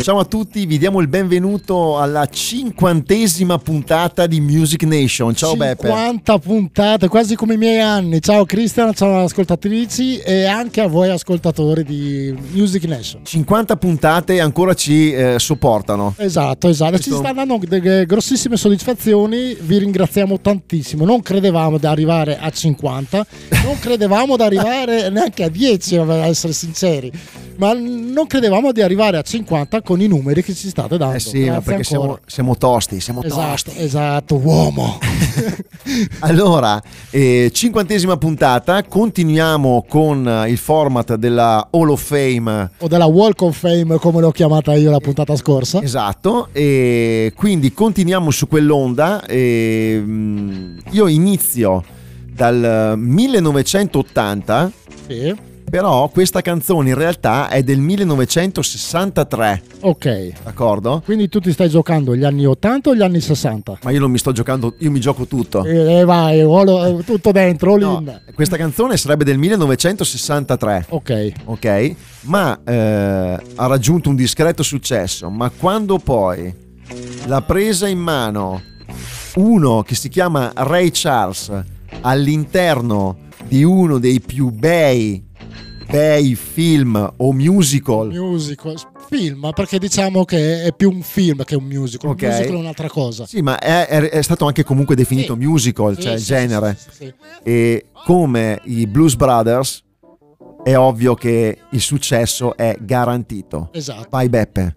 ciao a tutti, vi diamo il benvenuto alla 50ª puntata di Music Nation. Ciao 50 Beppe. 50 puntate, quasi come i miei anni. Ciao Cristian, ciao ascoltatrici e anche a voi ascoltatori di Music Nation. 50 puntate e ancora ci sopportano. Esatto. Ci stanno dando delle grossissime soddisfazioni, vi ringraziamo tantissimo. Non credevamo di arrivare a 50, non credevamo di arrivare neanche a 10, a essere sinceri. Ma non credevamo di arrivare a 50 con i numeri che ci state dando. Sì, ma perché siamo tosti, tosti. Esatto, uomo. Allora, 50ª puntata, continuiamo con il format della Hall of Fame. O della Walk of Fame, come l'ho chiamata io la puntata scorsa. Esatto, e quindi continuiamo su quell'onda. Io inizio dal 1980. Sì. Però questa canzone in realtà è del 1963. Ok. D'accordo? Quindi tu ti stai giocando gli anni 80 o gli anni 60? Ma io non mi sto giocando, io mi gioco tutto. Vai, tutto dentro, all in. Questa canzone sarebbe del 1963. Ok. Ma ha raggiunto un discreto successo. Ma quando poi l'ha presa in mano uno che si chiama Ray Charles all'interno di uno dei più bei film o musical, film, perché diciamo che è più un film che un musical. Okay. Un musical è un'altra cosa. Sì, ma è stato anche comunque definito musical, cioè il genere. Sì. E come i Blues Brothers è ovvio che il successo è garantito. Esatto. Vai Beppe.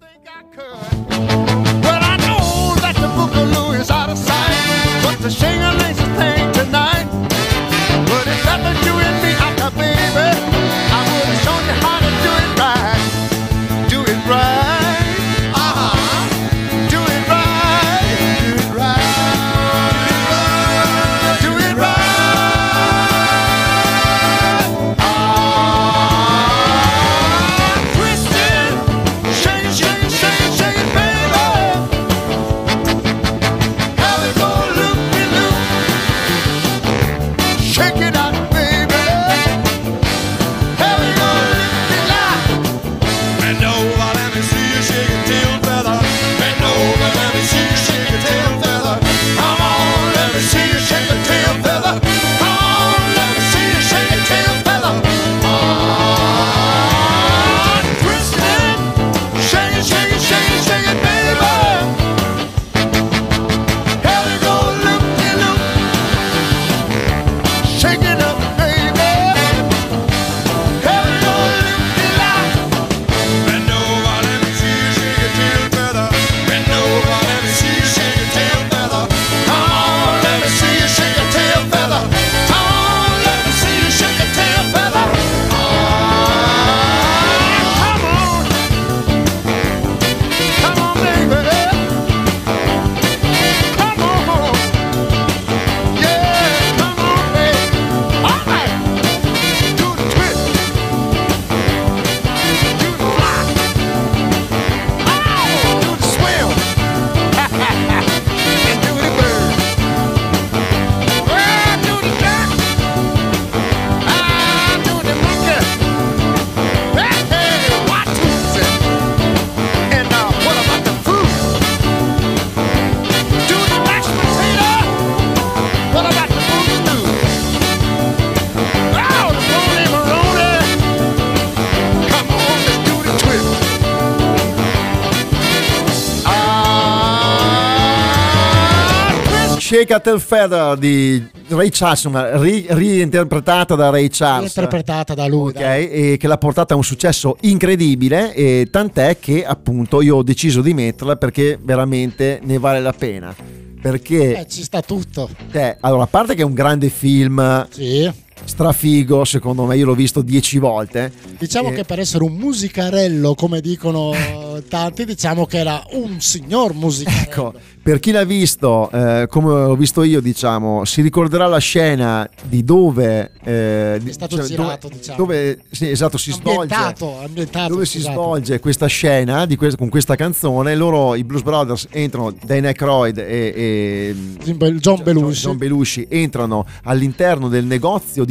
Shake a Tail Feather di Ray Charles, reinterpretata da Ray Charles, reinterpretata da lui, e che l'ha portata a un successo incredibile, e tant'è che appunto io ho deciso di metterla perché veramente ne vale la pena, perché ci sta tutto. Allora, a parte che è un grande film, sì, strafigo, secondo me, io l'ho visto 10 volte. Diciamo che per essere un musicarello, come dicono tanti, diciamo che era un signor musicarello. Ecco, per chi l'ha visto, come l'ho visto io, diciamo, si ricorderà la scena di dove è stato girato, dove sì, esatto, si ambientato, dove si svolge questa scena con questa canzone. Loro, i Blues Brothers, entrano, Dan Aykroyd e John Belushi entrano all'interno del negozio di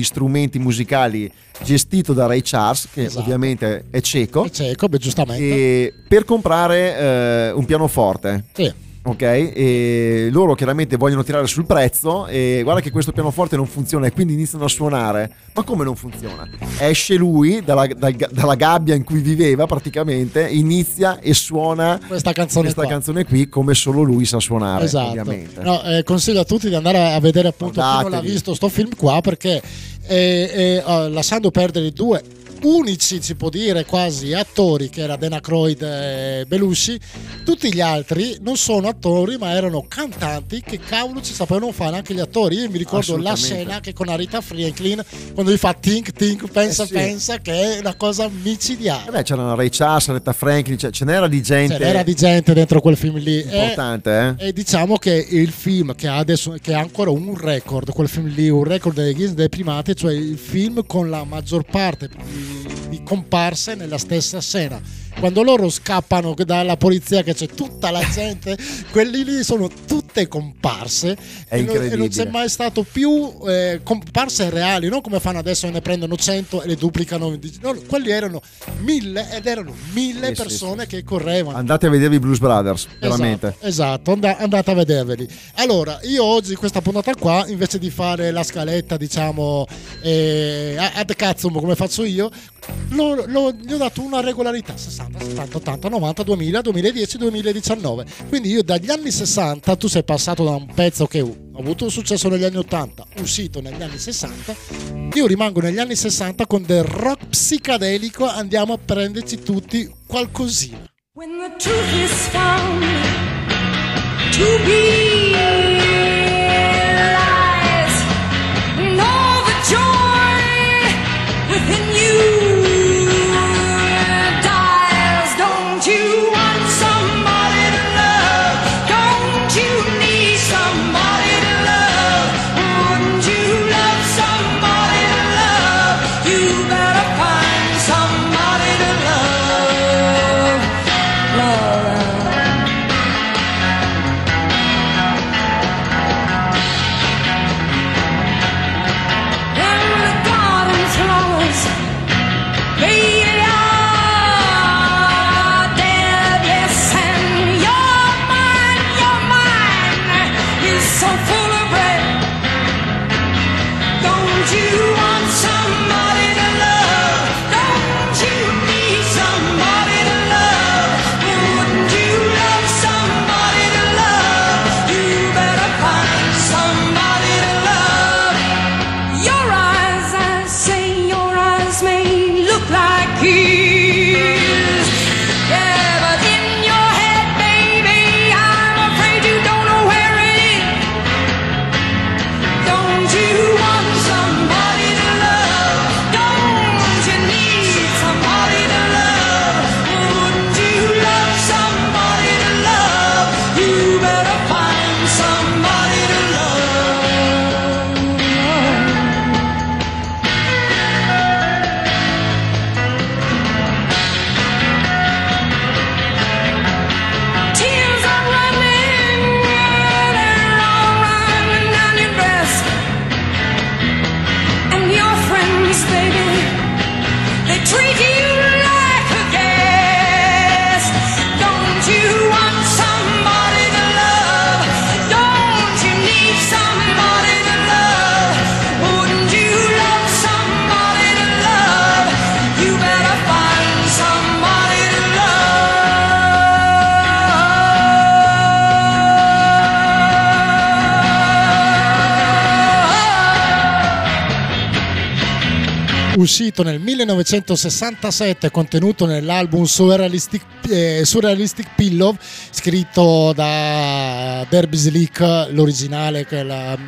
di strumenti musicali gestito da Ray Charles, che ovviamente è cieco. È cieco, beh, giustamente. E per comprare un pianoforte. Sì. Ok, e loro chiaramente vogliono tirare sul prezzo e guarda che questo pianoforte non funziona e quindi iniziano a suonare. Ma come non funziona? Esce lui dalla gabbia in cui viveva praticamente, inizia e suona questa canzone qui come solo lui sa suonare. Esatto. Ovviamente. No, consiglio a tutti di andare a vedere appunto chi non l'ha visto sto film qua, perché lasciando perdere i due unici, si può dire, quasi attori, che era Dana Aykroyd e Belushi, tutti gli altri non sono attori ma erano cantanti che cavolo ci sapevano fare anche gli attori. Io mi ricordo la scena che con Aretha Franklin quando gli fa think think pensa pensa, che è una cosa micidiale. C'erano Ray Charles, Aretha Franklin, ce n'era di gente dentro quel film lì, importante, e diciamo che il film che ha adesso, che ha ancora un record, quel film lì, un record dei Guinness dei primati, cioè il film con la maggior parte di comparse nella stessa scena. Quando loro scappano dalla polizia, che c'è tutta la gente, quelli lì sono tutte comparse. È incredibile. E non c'è mai stato più comparse reali, non come fanno adesso, ne prendono 100 e le duplicano. No, quelli erano 1000 ed erano 1000 persone che correvano. Andate a vedervi Blues Brothers, veramente. Esatto, andate a vederveli. Allora, io oggi questa puntata qua, invece di fare la scaletta, diciamo, ad cazzum come faccio io, gli ho dato una regolarità: 60, 70, 80, 90, 2000, 2010, 2019. Quindi io dagli anni 60, tu sei passato da un pezzo che ha avuto un successo negli anni 80, uscito negli anni 60, io rimango negli anni 60 con del rock psichedelico, andiamo a prenderci tutti qualcosina. When the truth is found to be lies, and all the joy within you uscito nel 1967, contenuto nell'album Surrealistic Pillow, scritto da Derby Slick, l'originale, che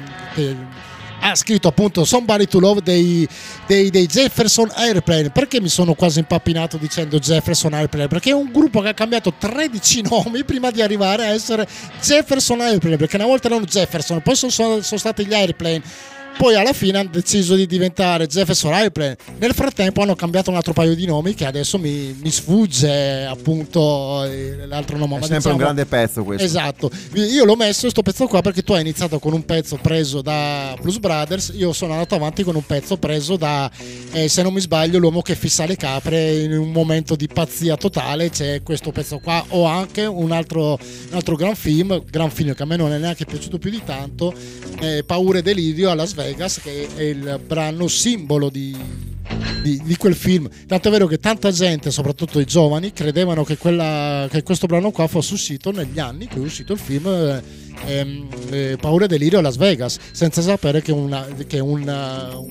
ha scritto appunto Somebody to Love dei Jefferson Airplane. Perché mi sono quasi impappinato dicendo Jefferson Airplane? Perché è un gruppo che ha cambiato 13 nomi prima di arrivare a essere Jefferson Airplane, perché una volta erano Jefferson, poi sono stati gli Airplane. Poi alla fine hanno deciso di diventare Jefferson Airplane. Nel frattempo hanno cambiato un altro paio di nomi che adesso mi sfugge, appunto, l'altro nome. È sempre un grande pezzo questo. Esatto. Io l'ho messo sto pezzo qua perché tu hai iniziato con un pezzo preso da Blues Brothers, io sono andato avanti con un pezzo preso da, se non mi sbaglio, L'uomo che fissa le capre. In un momento di pazzia totale c'è questo pezzo qua. O anche un altro gran film che a me non è neanche piaciuto più di tanto, Paura e delirio a Las Vegas, che è il brano simbolo di quel film. Tanto è vero che tanta gente, soprattutto i giovani, credevano che questo brano qua fosse uscito negli anni che è uscito il film Paura e delirio a Las Vegas, senza sapere che è un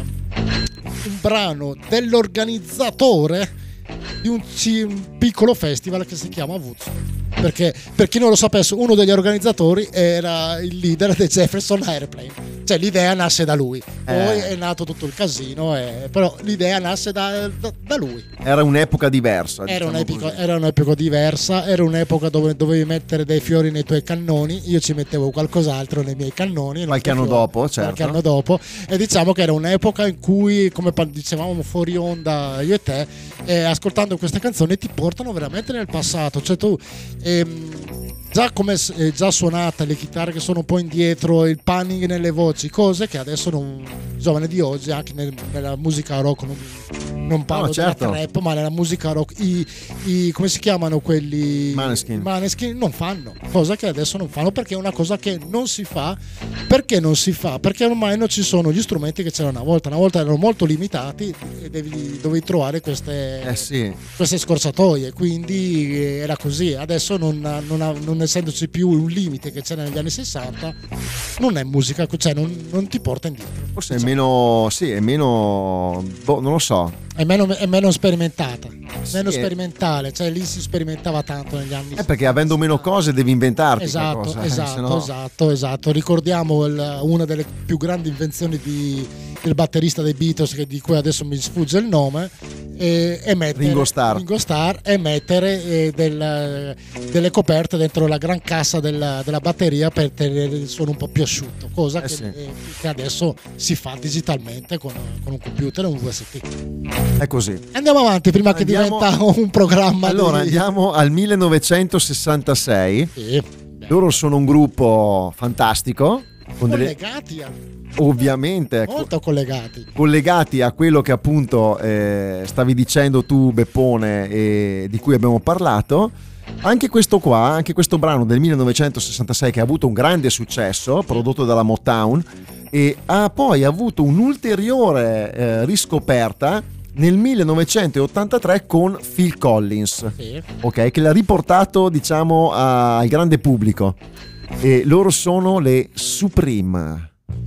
brano dell'organizzatore di un piccolo festival che si chiama Woodstock. Perché, per chi non lo sapesse, uno degli organizzatori era il leader dei Jefferson Airplane. Cioè l'idea nasce da lui. Poi è nato tutto il casino, però l'idea nasce da lui. Era un'epoca diversa. Era un'epoca diversa, era un'epoca dove dovevi mettere dei fiori nei tuoi cannoni. Io ci mettevo qualcos'altro nei miei cannoni. Qualche anno dopo, certo. Qualche anno dopo. E diciamo che era un'epoca in cui, come dicevamo fuori onda io e te, ascoltando queste canzoni ti portano veramente nel passato. Cioè tu già suonata, le chitarre che sono un po' indietro, il panning nelle voci, cose che adesso i giovani di oggi, anche nella musica rock, non parlo della trap, ma nella musica rock, come si chiamano quelli? Maneskin non fanno, cosa che adesso non fanno, perché è una cosa che non si fa. Perché non si fa? Perché ormai non ci sono gli strumenti che c'erano una volta erano molto limitati e dovevi trovare queste scorciatoie, quindi era così. Adesso non essendoci più un limite che c'era negli anni 60, non è musica, cioè non ti porta indietro. Forse è meno, non lo so. È meno sperimentata, meno sperimentale, cioè lì si sperimentava tanto negli anni 60. Perché avendo meno cose devi inventarti qualcosa. Esatto. Ricordiamo una delle più grandi invenzioni del batterista dei Beatles, di cui adesso mi sfugge il nome, e mettere Ringo Starr, e mettere delle coperte dentro la gran cassa della batteria per tenere il suono un po' più asciutto, cosa che adesso si fa digitalmente con un computer e un VST. È così. Andiamo avanti prima che diventa un programma. Allora andiamo al 1966. Sì. Loro sono un gruppo fantastico, collegati ovviamente molto collegati a quello che appunto stavi dicendo tu, Beppone, e di cui abbiamo parlato. Anche questo brano del 1966, che ha avuto un grande successo, prodotto dalla Motown, e ha poi avuto un'ulteriore riscoperta nel 1983 con Phil Collins, ok, che l'ha riportato, diciamo, al grande pubblico, e loro sono le Supreme.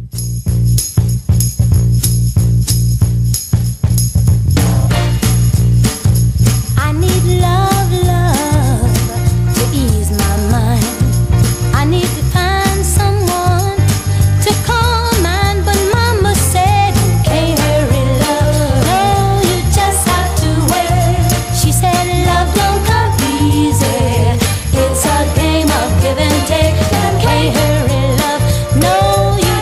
I need love to ease my mind. I need to find someone to call mine, but mama said you can't hurry love. No, you just have to wait. She said love don't come easy. It's a game of give and take. You can't hurry love. No, you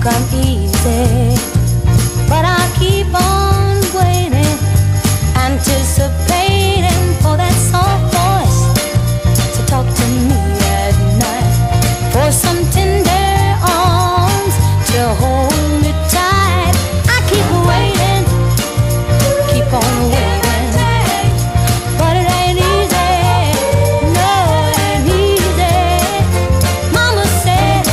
come easy, but I keep on waiting, anticipating for that soft voice to talk to me at night, for some tender arms to hold me tight. I keep waiting, keep on waiting, but it ain't easy, no, it ain't easy. Mama said,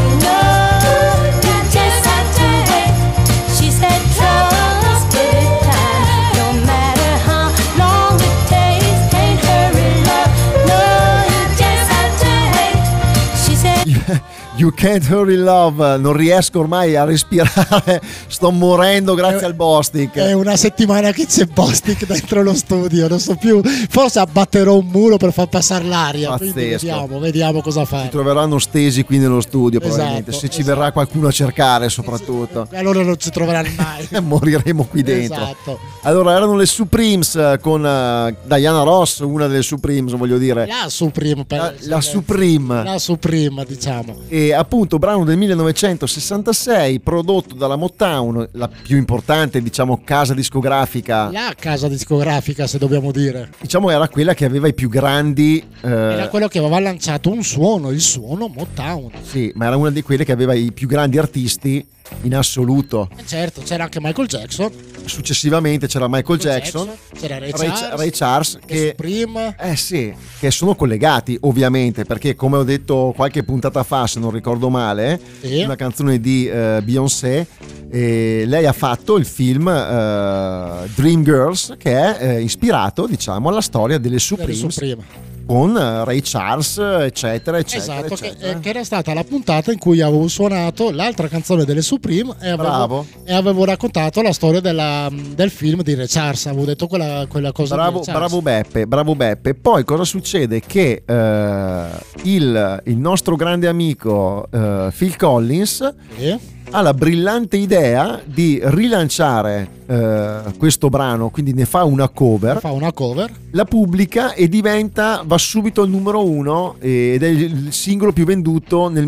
no, you just have to wait. She said, trust good time, no matter how long it takes, can't hurry love, no, you just have to wait. She said, You Can't Hurry Love, non riesco ormai a respirare, sto morendo grazie al Bostic. È una settimana che c'è Bostic dentro lo studio, non so più, forse abbatterò un muro per far passare l'aria. Pazzesco. Quindi vediamo cosa Ci fare. troveranno stesi qui nello studio probabilmente, Esatto, se ci esatto. verrà qualcuno a cercare soprattutto. Allora non ci troveranno mai. Moriremo qui dentro. Esatto. Allora erano le Supremes con Diana Ross, una delle Supremes voglio dire. La Supreme, La Supreme. La Supreme, diciamo. E appunto brano del 1966 prodotto dalla Motown, la più importante diciamo casa discografica, La casa discografica, se dobbiamo dire. diciamo era quella che aveva i più grandi Era quello che aveva lanciato un suono, il suono Motown. sì, ma era una di quelle che aveva i più grandi artisti in assoluto. E certo, c'era anche Michael Jackson. Successivamente c'era Michael Jackson, c'era Ray Ray Charles che Supreme. sì, che sono collegati ovviamente, perché come ho detto qualche puntata fa, se non ricordo male, Sì. una canzone di Beyoncé, lei ha fatto il film Dreamgirls, che è ispirato diciamo alla storia delle Delle Supremes, Supreme. con Ray Charles eccetera eccetera, Esatto, eccetera. che era stata la puntata in cui avevo suonato l'altra canzone delle Supreme e Bravo. avevo raccontato la storia del film di Ray Charles. Avevo detto quella cosa Bravo, di Ray Charles. bravo Beppe. Poi cosa succede? Che il nostro grande amico Phil Collins Sì. ha la brillante idea di rilanciare questo brano, quindi ne fa una cover, Fa una cover. la pubblica e va subito al numero 1 ed è il singolo più venduto nel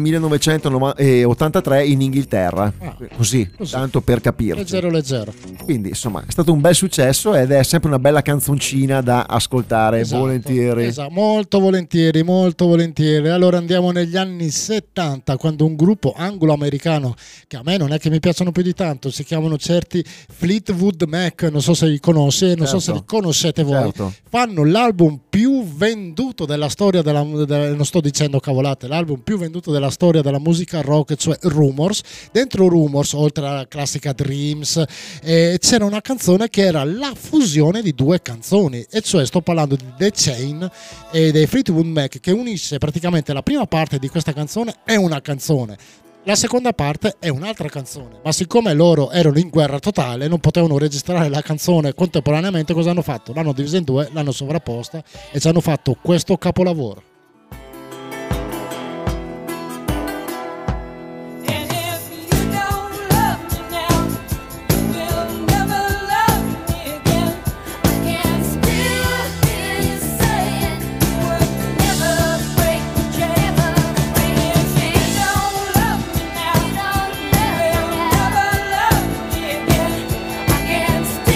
1983 in Inghilterra. Così, tanto per capirci. Leggero. Quindi insomma è stato un bel successo ed è sempre una bella canzoncina da ascoltare Esatto, volentieri. esatto, molto volentieri. Allora andiamo negli anni 70, quando un gruppo anglo-americano, che a me non è che mi piacciono più di tanto, si chiamano certi Fleetwood Mac, non so se li conosci, non so se li conoscete voi, Certo. fanno l'album più venduto della storia non sto dicendo cavolate, l'album più venduto della storia della musica rock, cioè Rumors. Dentro Rumors, oltre alla classica Dreams, c'era una canzone che era la fusione di due canzoni, e cioè sto parlando di The Chain e dei Fleetwood Mac, che unisce praticamente la prima parte di questa canzone è una canzone, la seconda parte è un'altra canzone, ma siccome loro erano in guerra totale non potevano registrare la canzone contemporaneamente, cosa hanno fatto? L'hanno divisa in due, l'hanno sovrapposta e ci hanno fatto questo capolavoro.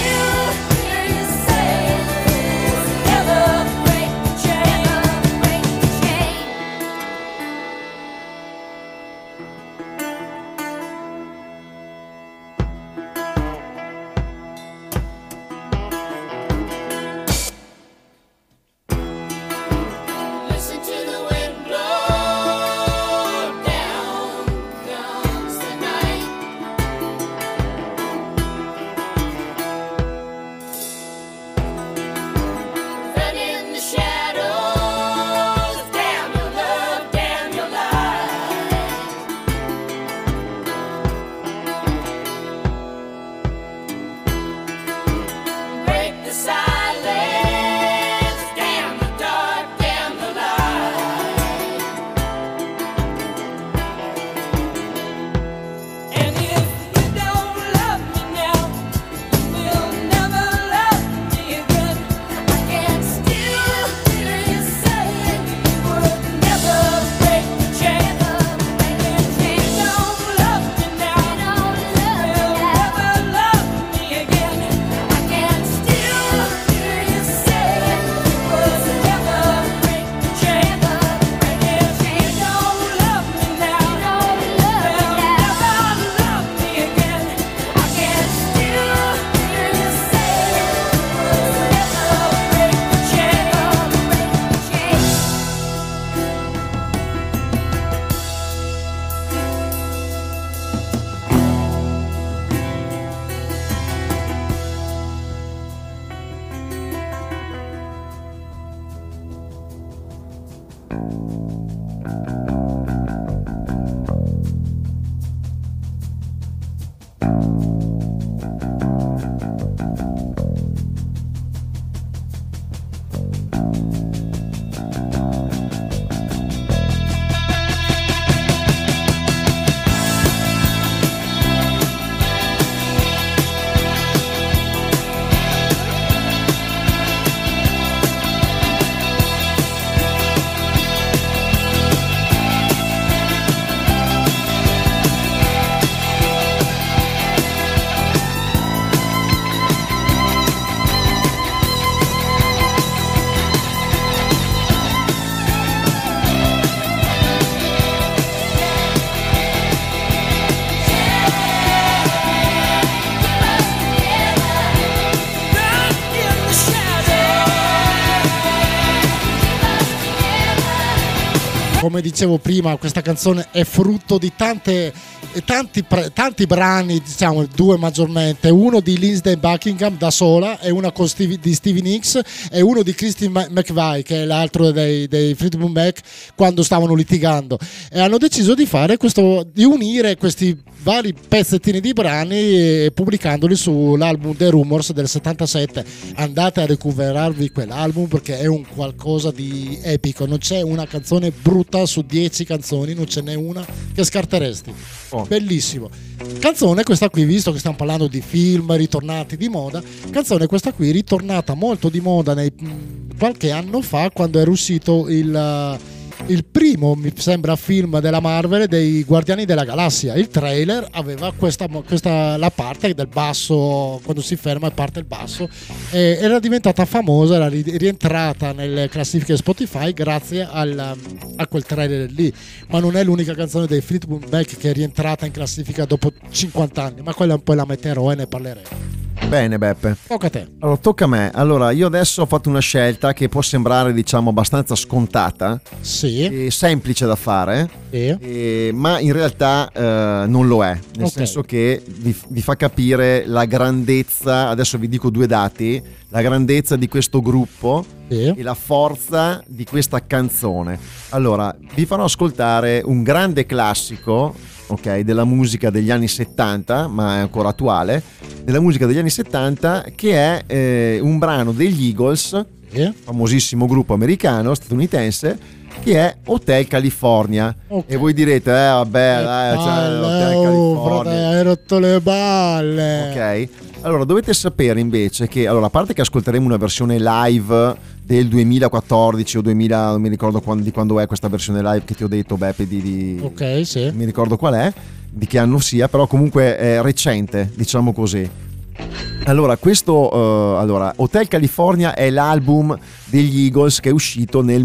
Never break the chain. come dicevo prima, questa canzone è frutto di tanti brani, diciamo 2 maggiormente, uno di Lindsey Buckingham da sola e uno di Stevie Nicks e uno di Christine McVie, che è l'altro dei Fleetwood Mac, quando stavano litigando, e hanno deciso di fare questo, di unire questi vari pezzettini di brani pubblicandoli sull'album The Rumors del 77. Andate a recuperarvi quell'album perché è un qualcosa di epico, non c'è una canzone brutta su 10 canzoni, non ce n'è una che scarteresti. Bellissimo. Canzone questa qui, visto che stiamo parlando di film ritornati di moda, canzone questa qui ritornata molto di moda qualche anno fa, quando era uscito il primo, mi sembra, film della Marvel dei Guardiani della Galassia. Il trailer aveva questa la parte del basso, quando si ferma parte il basso, e era diventata famosa, era rientrata nelle classifiche Spotify grazie a quel trailer lì. Ma non è l'unica canzone dei Fleetwood Mac che è rientrata in classifica dopo 50 anni, ma quella poi la metterò e ne parleremo. Bene Beppe, tocca a te. Allora tocca a me. Allora io adesso ho fatto una scelta che può sembrare, diciamo, abbastanza scontata, sì, e semplice da fare, sì, ma in realtà non lo è, nel senso che vi fa capire la grandezza. Adesso vi dico 2 dati: la grandezza di questo gruppo, sì, e la forza di questa canzone. Allora vi farò ascoltare un grande classico, ok, della musica degli anni 70, ma è ancora attuale, della musica degli anni 70, che è un brano degli Eagles, famosissimo gruppo americano, statunitense, che è Hotel California. E voi direte, vabbè, dai, Hotel California, hai rotto le balle. Ok, allora dovete sapere invece che, allora, a parte che ascolteremo una versione live del 2014 o 2000, non mi ricordo di quando è questa versione live che ti ho detto, Beppe, ok, sì, non mi ricordo qual è, di che anno sia, però comunque è recente, diciamo così. Allora questo allora Hotel California è l'album degli Eagles che è uscito nel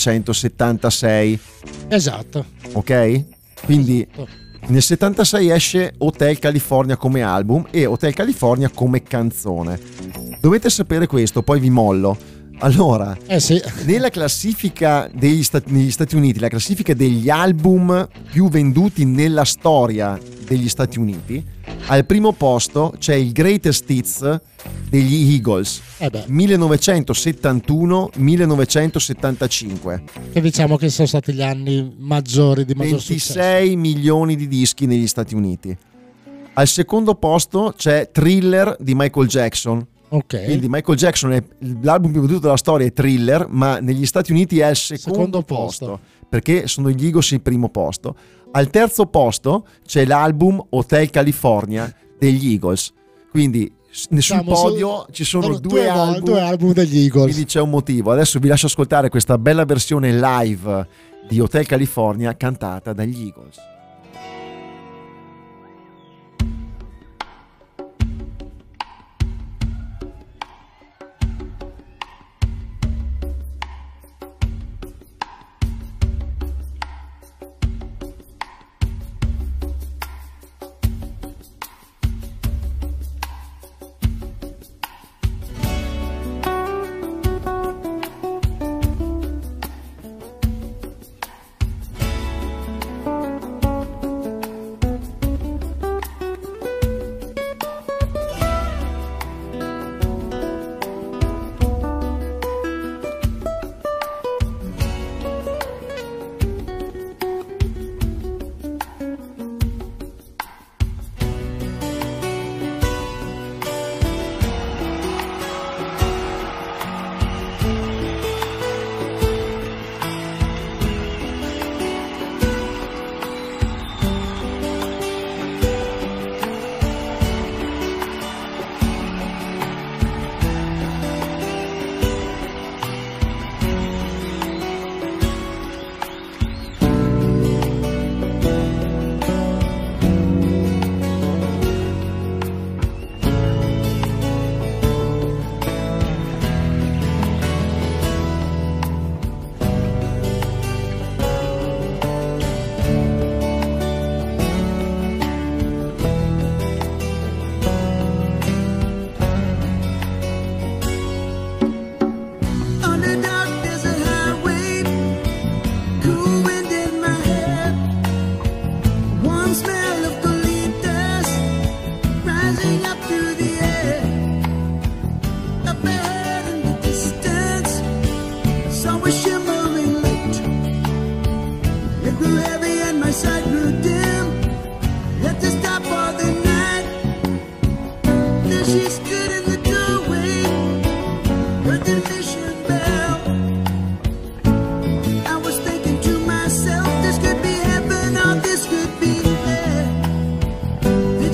1976. Esatto. Ok? Quindi esatto. Nel 76 esce Hotel California come album e Hotel California come canzone. Dovete sapere questo, poi vi mollo. Allora, sì, nella classifica negli Stati Uniti, la classifica degli album più venduti nella storia degli Stati Uniti, al primo posto c'è il Greatest Hits degli Eagles, 1971-1975. Che diciamo che sono stati gli anni maggiori di maggior 26 successo. milioni di dischi negli Stati Uniti. Al secondo posto c'è Thriller di Michael Jackson. Ok. Quindi Michael Jackson è l'album più venduto della storia, è Thriller, ma negli Stati Uniti è il secondo posto, perché sono gli Eagles il primo posto. Al terzo posto c'è l'album Hotel California degli Eagles. Quindi sul podio ci sono due album degli Eagles. Quindi c'è un motivo. Adesso vi lascio ascoltare questa bella versione live di Hotel California cantata dagli Eagles.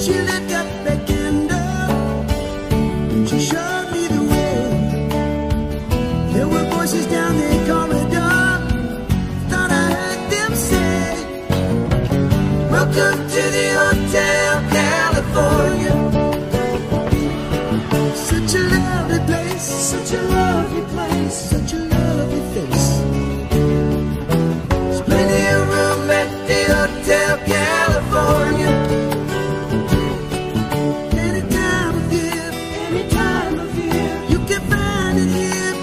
She lit up the candle, she showed me the way. There were voices down the corridor, thought I heard them say, welcome to the Hotel California. Such a lovely place, such a lovely place, such a lovely face. There's plenty of room at the Hotel California. Any time of year, you can find it here.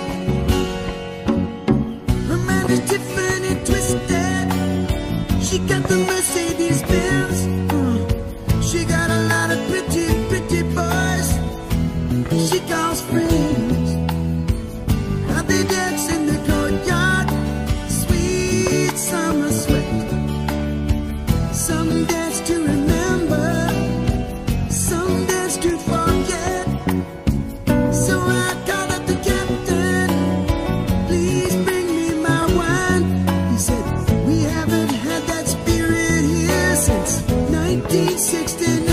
Amanda's Tiffany twisted, she got the Mercedes Benz. She got a lot of pretty, pretty boys she calls friends. How they dance in the courtyard, sweet summer sweat. Some dance to remember, some dance to forget. So I called up the captain, please bring me my wine. He said, we haven't had that spirit here since 1969.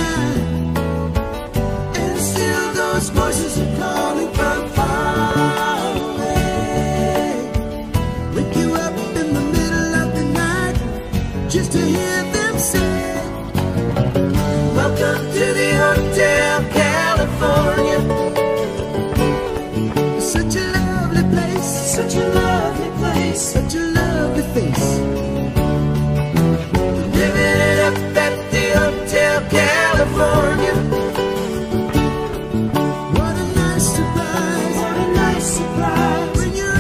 And still those voices are calling from far away. Wake you up in the middle of the night just to hear them say, welcome to the Hotel California. Such a lovely place, such a lovely place, such a lovely face. Living it up at the Hotel California. What a nice surprise, what a nice surprise. Bring your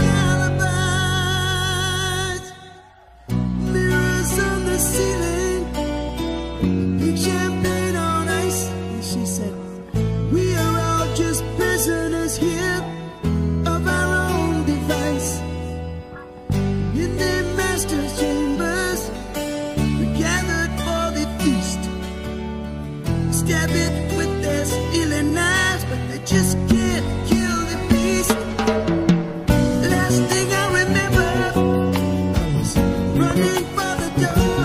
alibis. Mirrors on the ceiling, big champagne on ice. And she said, we are all just prisoners here of our own device. In their master's chambers, we gathered for the feast. Stab it with their stealing knives, but they just can't kill the beast. Last thing I remember, I was running for the door.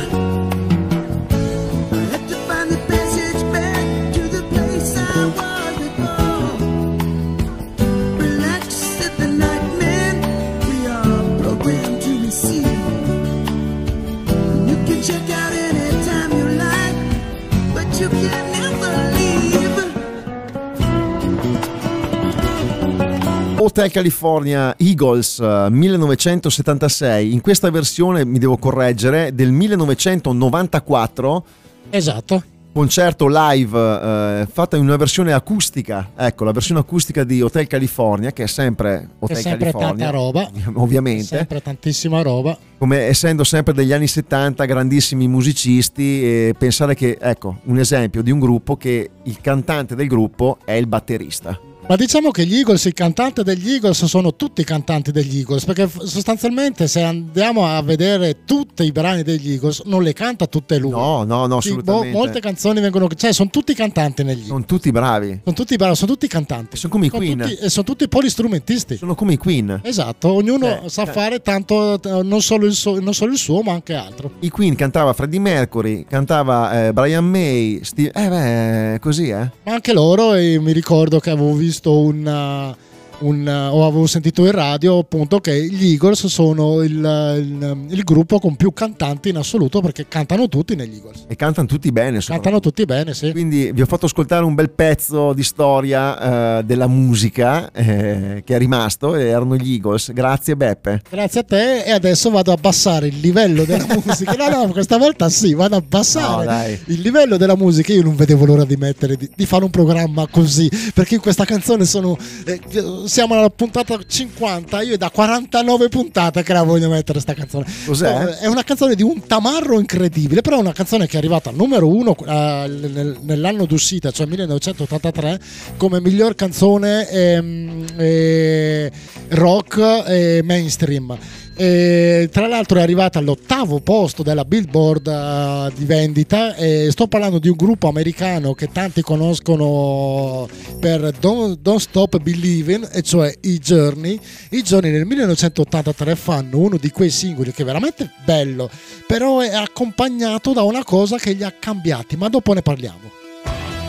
I had to find the passage back to the place I was before. Relax, said the nightman, we are programmed to receive. You can check out anytime you like, but you can never leave. Hotel California Eagles 1976, in questa versione mi devo correggere del 1994, Esatto. concerto live fatto in una versione acustica, ecco la versione acustica di Hotel California, che è sempre Hotel È sempre California, tanta roba. ovviamente, Sempre tantissima roba. come essendo sempre degli anni 70, grandissimi musicisti, e pensare che, ecco, un esempio di un gruppo che il cantante del gruppo è il batterista. Ma diciamo che gli Eagles, il cantante degli Eagles sono tutti i cantanti degli Eagles, perché sostanzialmente se andiamo a vedere tutti i brani degli Eagles non le canta tutte lui. No, Sì, assolutamente. molte canzoni vengono, cioè sono tutti cantanti negli Eagles. Sono tutti bravi. Sono tutti bravi, sono tutti cantanti. Sono come i Queen. E sono tutti polistrumentisti. Sono come i Queen. Esatto, ognuno sa fare tanto, non solo il suo, ma anche altro. I Queen cantava Freddie Mercury, cantava Brian May, così Ma anche loro, e mi ricordo che avevo visto o avevo sentito in radio appunto che gli Eagles sono il gruppo con più cantanti in assoluto, perché cantano tutti negli Eagles. E cantano tutti bene. Cantano tutti bene, sì. Quindi vi ho fatto ascoltare un bel pezzo di storia della musica che è rimasto, e erano gli Eagles. Grazie Beppe. Grazie a te, e adesso vado a abbassare il livello della musica. No, questa volta sì, vado a abbassare il livello della musica. Io non vedevo l'ora di fare un programma così, perché in questa canzone siamo alla puntata 50, io è da 49 puntate che la voglio mettere sta canzone. Cos'è? È una canzone di un tamarro incredibile, però è una canzone che è arrivata al numero 1 nell'anno d'uscita, cioè 1983, come miglior canzone rock e mainstream. E tra l'altro è arrivata all'8° posto della Billboard di vendita, e sto parlando di un gruppo americano che tanti conoscono per Don't Stop Believing, e cioè i Journey. I Journey nel 1983 fanno uno di quei singoli che è veramente bello, però è accompagnato da una cosa che li ha cambiati, ma dopo ne parliamo.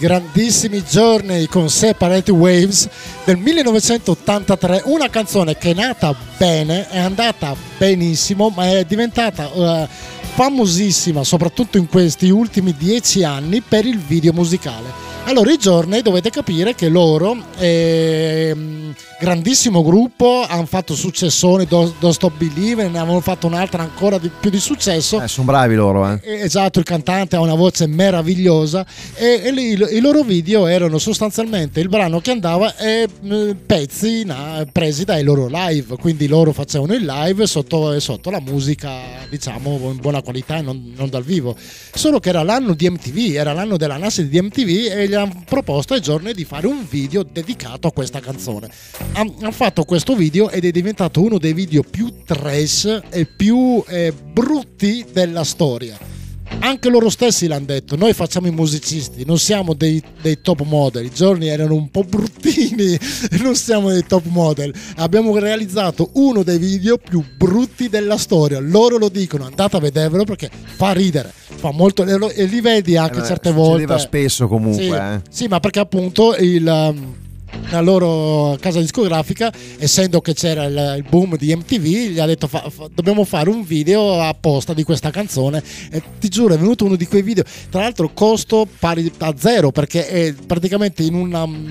grandissimi Journey con Separate Waves del 1983, una canzone che è nata bene, è andata benissimo, ma è diventata famosissima soprattutto in questi ultimi 10 anni per il video musicale. Allora, i Journey, dovete capire che loro, grandissimo gruppo, hanno fatto successone, Don't Stop Believing, ne avevano fatto un'altra ancora più di successo. Sono bravi loro. Esatto, il cantante ha una voce meravigliosa e i loro video erano sostanzialmente il brano che andava e pezzi presi dai loro live, quindi loro facevano il live sotto la musica, diciamo, in buona qualità e non dal vivo. Solo che era l'anno di MTV, era l'anno della nascita di MTV e gli hanno proposto ai Journey di fare un video dedicato a questa canzone. Hanno fatto questo video ed è diventato uno dei video più trash e più brutti della storia. Anche loro stessi l'hanno detto: noi facciamo i musicisti, non siamo dei top model. I Journey erano un po' bruttini e non siamo dei top model. Abbiamo realizzato uno dei video più brutti della storia. Loro lo dicono, andate a vedervelo perché fa ridere, fa molto, e li vedi anche certe volte. Succedeva spesso comunque. Sì, ma perché appunto la loro casa discografica, essendo che c'era il boom di MTV, gli ha detto dobbiamo fare un video apposta di questa canzone, e ti giuro è venuto uno di quei video, tra l'altro costo pari a zero, perché è praticamente in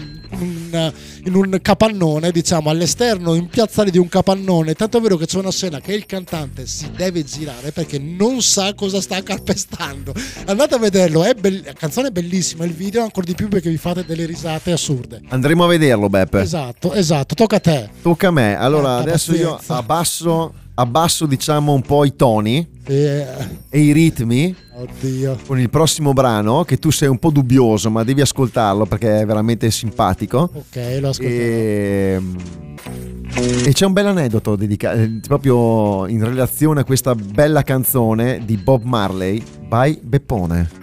un capannone, diciamo all'esterno, in piazzale di un capannone, tanto è vero che c'è una scena che il cantante si deve girare perché non sa cosa sta calpestando. Andate a vederlo, la canzone è bellissima, il video ancora di più perché vi fate delle risate assurde. Andremo a vederlo, Beppe. Esatto, tocca a te. Tocca a me. Allora adesso io abbasso diciamo un po' i toni e i ritmi. Oddio. Con il prossimo brano, che tu sei un po' dubbioso ma devi ascoltarlo perché è veramente simpatico. Ok, lo ascolterò. E c'è un bel aneddoto dedicato proprio in relazione a questa bella canzone di Bob Marley, by Beppone.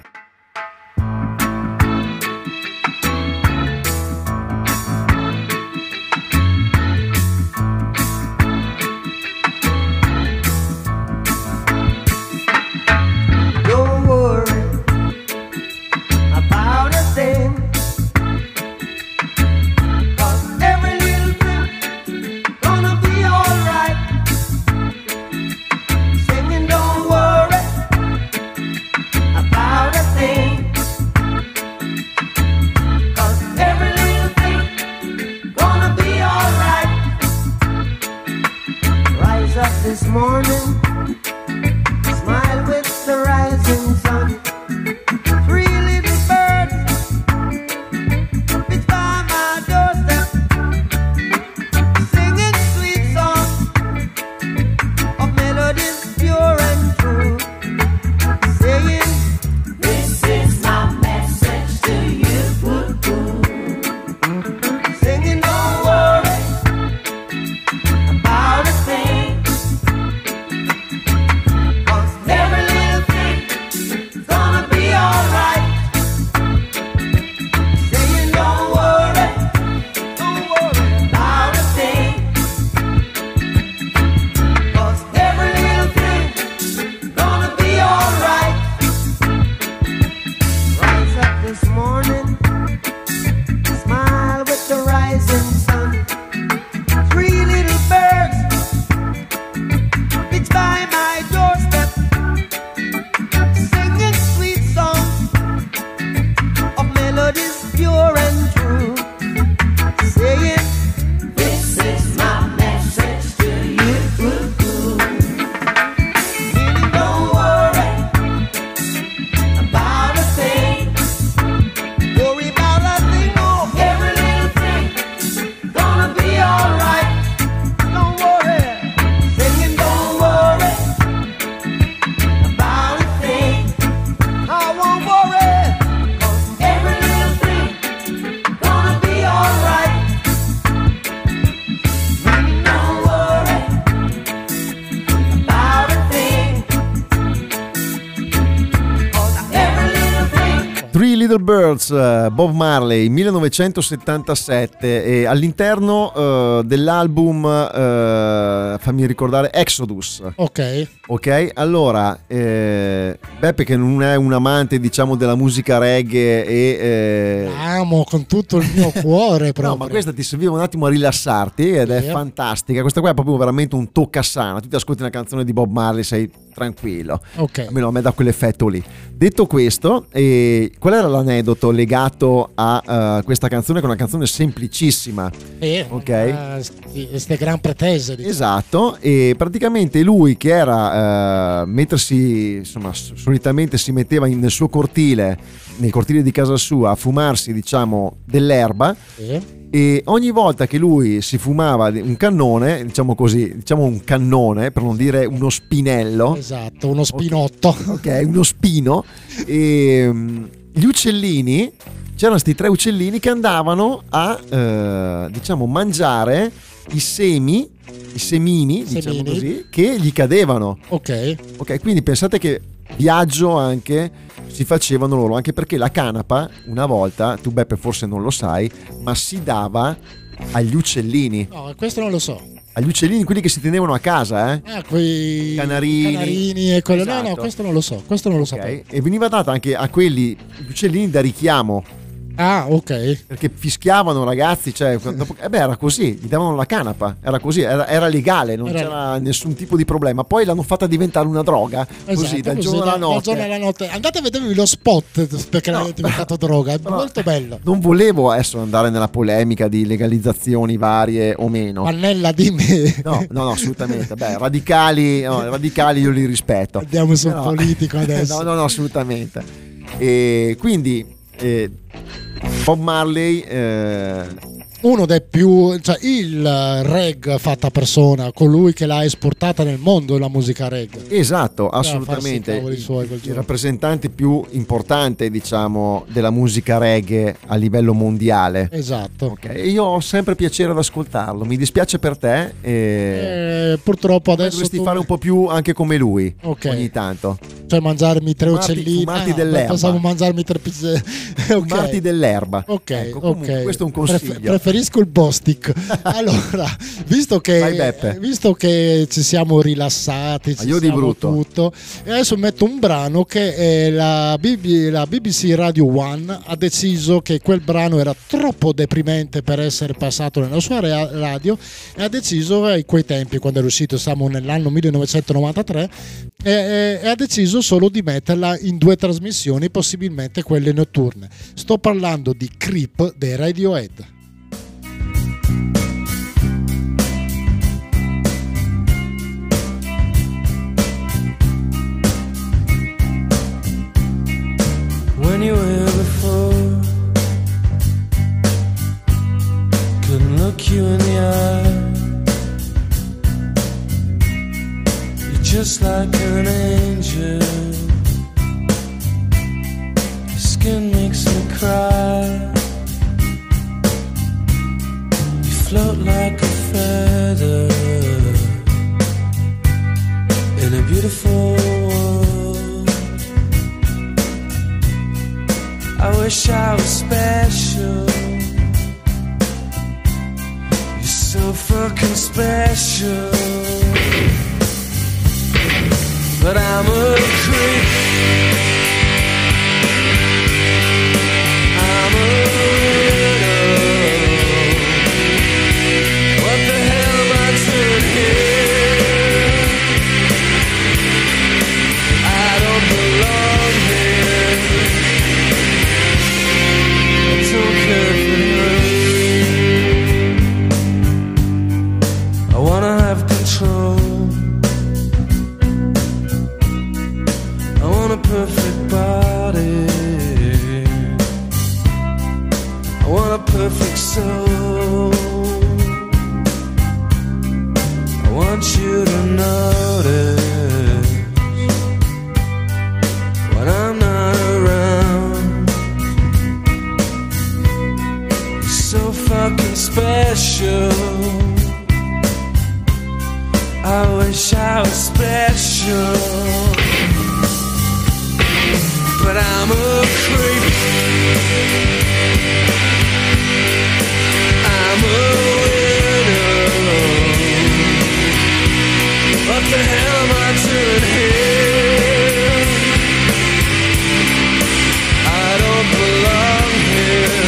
About Little Birds, Bob Marley, 1977, e all'interno dell'album, fammi ricordare, Exodus. Ok, allora, Beppe, che non è un amante, diciamo, della musica reggae e... amo con tutto il mio cuore proprio. No, ma questa ti serviva un attimo a rilassarti ed è fantastica. Questa qua è proprio veramente un toccasana. Tu ti ascolti una canzone di Bob Marley, sei tranquillo. Almeno a me dà quell'effetto lì. Detto questo, qual era l'aneddoto legato a questa canzone, che è una canzone semplicissima? Queste gran pretese, diciamo. Esatto, e praticamente lui, che era mettersi, insomma, solitamente si metteva nel suo cortile, nel cortile di casa sua, a fumarsi, diciamo, dell'erba. E ogni volta che lui si fumava un cannone, diciamo così, diciamo un cannone, per non dire uno spinello. Esatto, uno spinotto. Ok, uno spino. E gli uccellini, c'erano questi 3 uccellini che andavano a, diciamo, mangiare i semini, diciamo così, che gli cadevano. Ok, quindi pensate che viaggio anche si facevano loro, anche perché la canapa una volta, tu Beppe forse non lo sai, ma si dava agli uccellini. No, questo non lo so. Agli uccellini, quelli che si tenevano a casa, quei canarini e quello. Esatto. No, questo non lo so, sapevo. E veniva data anche a quelli, gli uccellini da richiamo. Perché fischiavano, ragazzi, cioè, era così, gli davano la canapa, era così, era legale, non c'era nessun tipo di problema. Poi l'hanno fatta diventare una droga, così, dal giorno alla notte. Andate a vedervi lo spot perché è diventato droga, è molto bello. Non volevo adesso andare nella polemica di legalizzazioni varie o meno. Pannella, dimmi. No, assolutamente. Radicali io li rispetto. Andiamo sul politico adesso. No, assolutamente. E quindi Bob Marley, uno dei più, cioè il reg fatta persona, colui che l'ha esportata nel mondo la musica reg. Esatto, assolutamente. Il rappresentante più importante, diciamo, della musica reggae a livello mondiale. Esatto. Io ho sempre piacere ad ascoltarlo. Mi dispiace per te. Purtroppo adesso dovresti fare un po' più anche come lui. Ogni tanto. Cioè mangiarmi 3 uccellini. Fumarti dell'erba. Pensavo mangiarmi 3 pizze. Fumarti dell'erba. Ok. Questo è un consiglio. Preferisco il Bostic. Allora, visto che ci siamo rilassati, ci siamo tutto, e adesso metto un brano che la BBC Radio 1 ha deciso che quel brano era troppo deprimente per essere passato nella sua radio, e ha deciso, a quei tempi, quando era uscito, siamo nell'anno 1993, e ha deciso solo di metterla in 2 trasmissioni, possibilmente quelle notturne. Sto parlando di Creep dei Radiohead. When you were before, couldn't look you in the eye. You're just like an angel. Your skin makes me cry. You float like a feather in a beautiful world. I wish I was special. You're so fucking special. But I'm a creep. I'm a widow. What the hell am I doing here? I don't belong here. I don't care for you. I wanna have control. I want a perfect body. I want a perfect soul. I want you to notice when I'm not around. You're so fucking special. I wish I was special. But I'm a creep. I'm a widow. What the hell am I doing here? I don't belong here.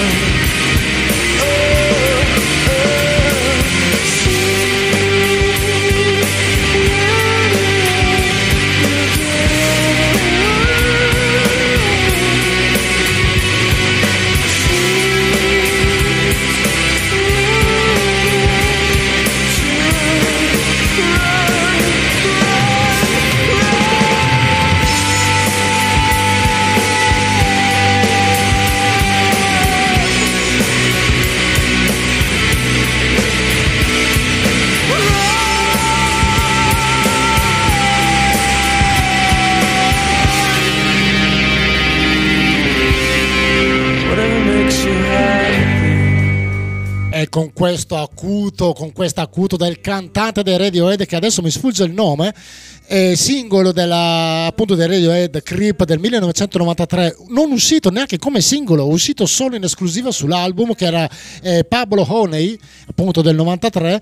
E con questo acuto del cantante dei Radiohead, che adesso mi sfugge il nome, singolo appunto dei Radiohead, Creep del 1993, non uscito neanche come singolo, uscito solo in esclusiva sull'album, che era Pablo Honey, appunto del 93.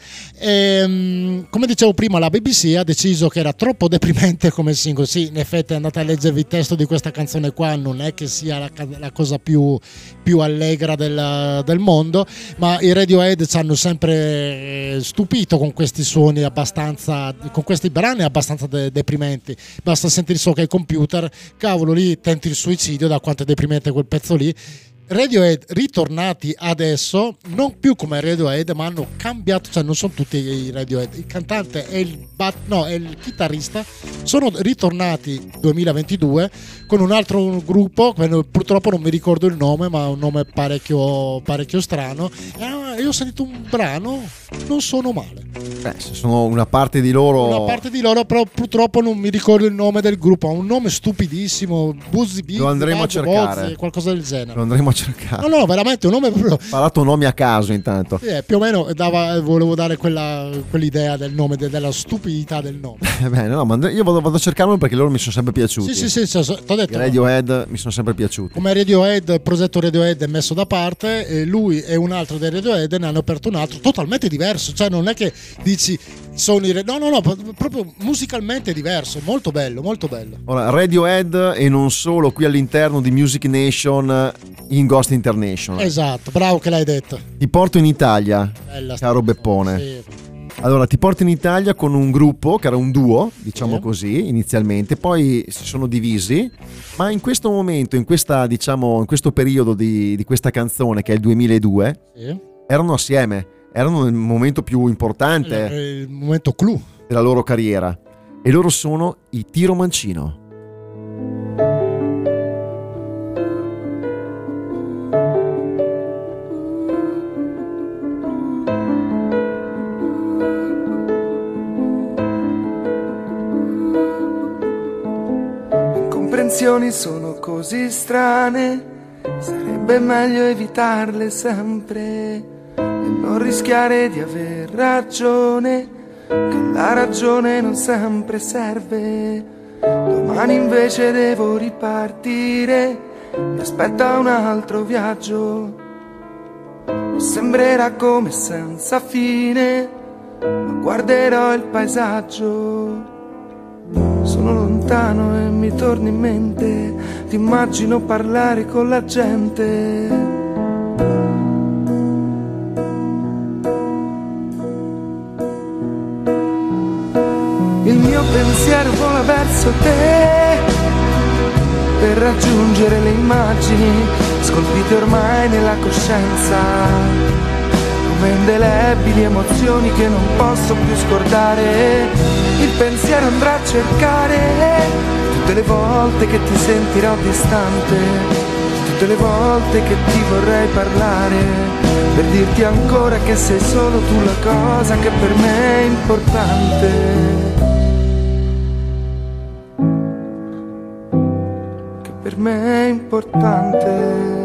Come dicevo prima, la BBC ha deciso che era troppo deprimente come singolo. Sì, in effetti andate a leggervi il testo di questa canzone qua, non è che sia la cosa più allegra del mondo, ma i Radiohead ci hanno sempre stupito con questi suoni con questi brani abbastanza deprimenti. Basta sentire solo che il computer, cavolo, lì tenti il suicidio da quanto è deprimente quel pezzo lì. Radiohead ritornati adesso, non più come Radiohead, ma hanno cambiato, cioè non sono tutti i Radiohead, il cantante e il chitarrista sono ritornati 2022 con un altro gruppo, purtroppo non mi ricordo il nome, ma un nome parecchio strano. Io ho sentito un brano, non sono male. Se sono una parte di loro, però purtroppo non mi ricordo il nome del gruppo, ha un nome stupidissimo, lo andremo a cercare, Bozzi, qualcosa del genere. Lo andremo a cercare. No, veramente un nome proprio. Parlato nomi a caso intanto. Più o meno volevo dare quell'idea del nome, della stupidità del nome. Ma io vado a cercarlo perché loro mi sono sempre piaciuti. Sì, t'ho detto. I Radiohead mi sono sempre piaciuti. Come Radiohead, il progetto Radiohead è messo da parte, e lui e un altro dei Radiohead ne hanno aperto un altro totalmente diverso, cioè non è che dici sono no, proprio musicalmente diverso, molto bello. Ora, Radiohead e non solo, qui all'interno di Music Nation in Ghost International. Esatto, bravo che l'hai detto. Ti porto in Italia, caro Beppone. Sì. Allora, ti porto in Italia con un gruppo che era un duo, diciamo così, inizialmente, poi si sono divisi, ma in questo momento, in questo periodo di questa canzone, che è il 2002, erano assieme, erano nel momento più importante, il momento clou della loro carriera, e loro sono i Tiro Mancino. Incomprensioni sono così strane, sarebbe meglio evitarle sempre e non rischiare di aver ragione, che la ragione non sempre serve. Domani invece devo ripartire, mi aspetta un altro viaggio. Sembrerà come senza fine, ma guarderò il paesaggio. Sono lontano e mi torna in mente, ti immagino parlare con la gente. Il mio pensiero vola verso te per raggiungere le immagini scolpite ormai nella coscienza, come indelebili emozioni che non posso più scordare. Il pensiero andrà a cercare tutte le volte che ti sentirò distante, tutte le volte che ti vorrei parlare, per dirti ancora che sei solo tu la cosa che per me è importante. Che per me è importante.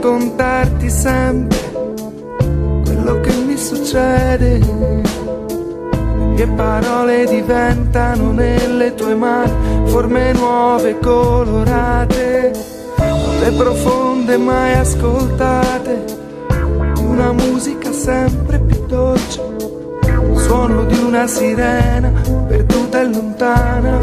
raccontarti sempre quello che mi succede. Le mie parole diventano nelle tue mani forme nuove e colorate, note profonde mai ascoltate, una musica sempre più dolce, il suono di una sirena perduta e lontana.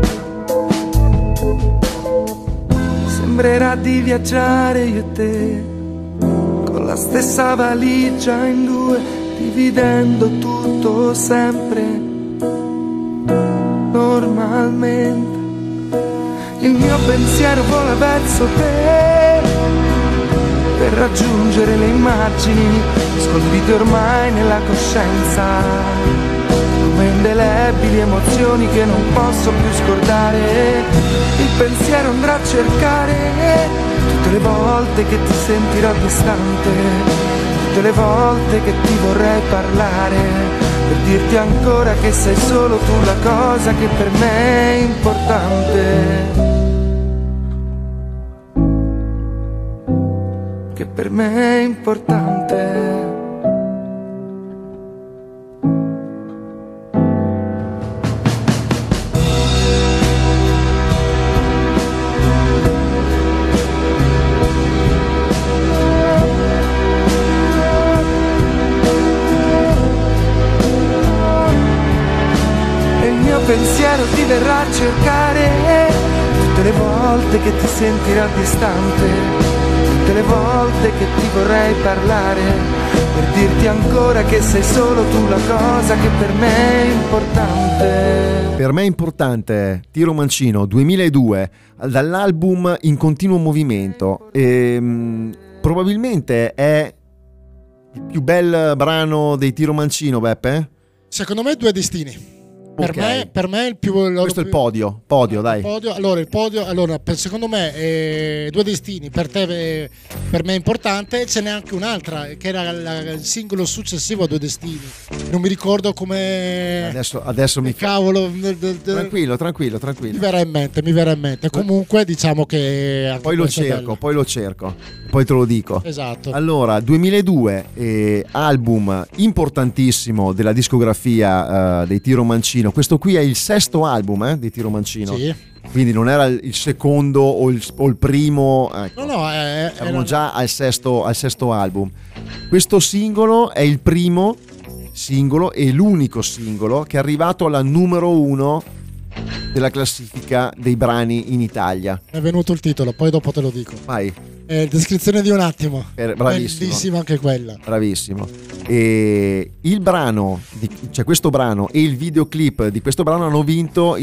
Sembrerà di viaggiare io e te con la stessa valigia in due, dividendo tutto sempre normalmente. Il mio pensiero vola verso te per raggiungere le immagini scolpite ormai nella coscienza, come indelebili emozioni che non posso più scordare. Il pensiero andrà a cercare tutte le volte che ti sentirò distante, tutte le volte che ti vorrei parlare, per dirti ancora che sei solo tu la cosa che per me è importante, che per me è importante. Pensiero ti verrà a cercare tutte le volte che ti sentirà distante, tutte le volte che ti vorrei parlare, per dirti ancora che sei solo tu la cosa che per me è importante. Per me è importante Tiro Mancino 2002, dall'album In continuo movimento. Probabilmente è il più bel brano dei Tiro Mancino, Beppe? Secondo me Due Destini. Okay. Per me è il più. Questo è il podio, dai. Il podio, secondo me Due Destini per te, per me è importante. Ce n'è anche un'altra che era il singolo successivo a Due Destini. Non mi ricordo come. Adesso mi cavolo. Tranquillo. Mi verrà in mente. Comunque diciamo che poi lo cerco, poi te lo dico. Esatto. Allora, 2002, album importantissimo della discografia dei Tiro Mancino. Questo qui è il sesto album di Tiro Mancino. Sì. Quindi non era il secondo o il primo, ecco. No, eravamo già al sesto album. Questo singolo è il primo singolo e l'unico singolo che è arrivato alla numero 1 della classifica dei brani in Italia. È venuto il titolo, poi dopo te lo dico. Vai. Descrizione di un attimo. Bravissimo. Bellissima anche quella. Bravissimo. E il brano, cioè questo brano e il videoclip di questo brano hanno vinto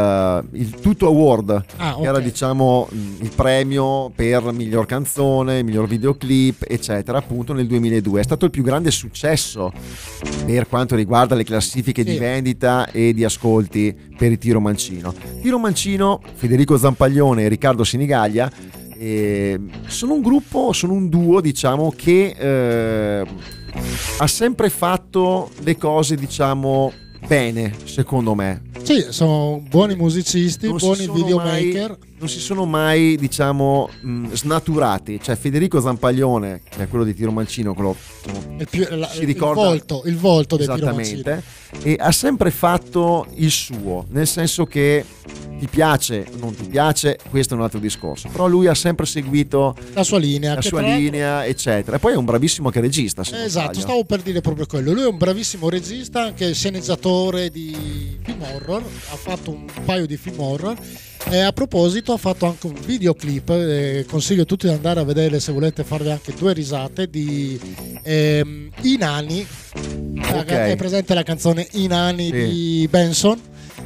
il Tutto Award, che era diciamo il premio per miglior canzone, miglior videoclip, eccetera, appunto nel 2002. È stato il più grande successo per quanto riguarda le classifiche di vendita e di ascolti per il Tiro Mancino. Tiro Mancino, Federico Zampaglione e Riccardo Sinigaglia sono un duo, diciamo, che ha sempre fatto le cose, diciamo, bene, secondo me. Sì, sono buoni musicisti, buoni videomaker. Non si sono mai, diciamo, snaturati. Cioè Federico Zampaglione, che è quello di Tiro Mancino, quello si ricorda il volto del Tiro Mancino, e ha sempre fatto il suo, nel senso che ti piace o non ti piace, questo è un altro discorso, però lui ha sempre seguito la sua linea, eccetera. E poi è un bravissimo anche regista, esatto, stavo per dire proprio quello. Lui è un bravissimo regista, anche sceneggiatore di film horror, ha fatto un paio di film horror. E a proposito ha fatto anche un videoclip, consiglio a tutti di andare a vedere se volete farvi anche due risate, di I Nani. È presente la canzone I Nani di Benson?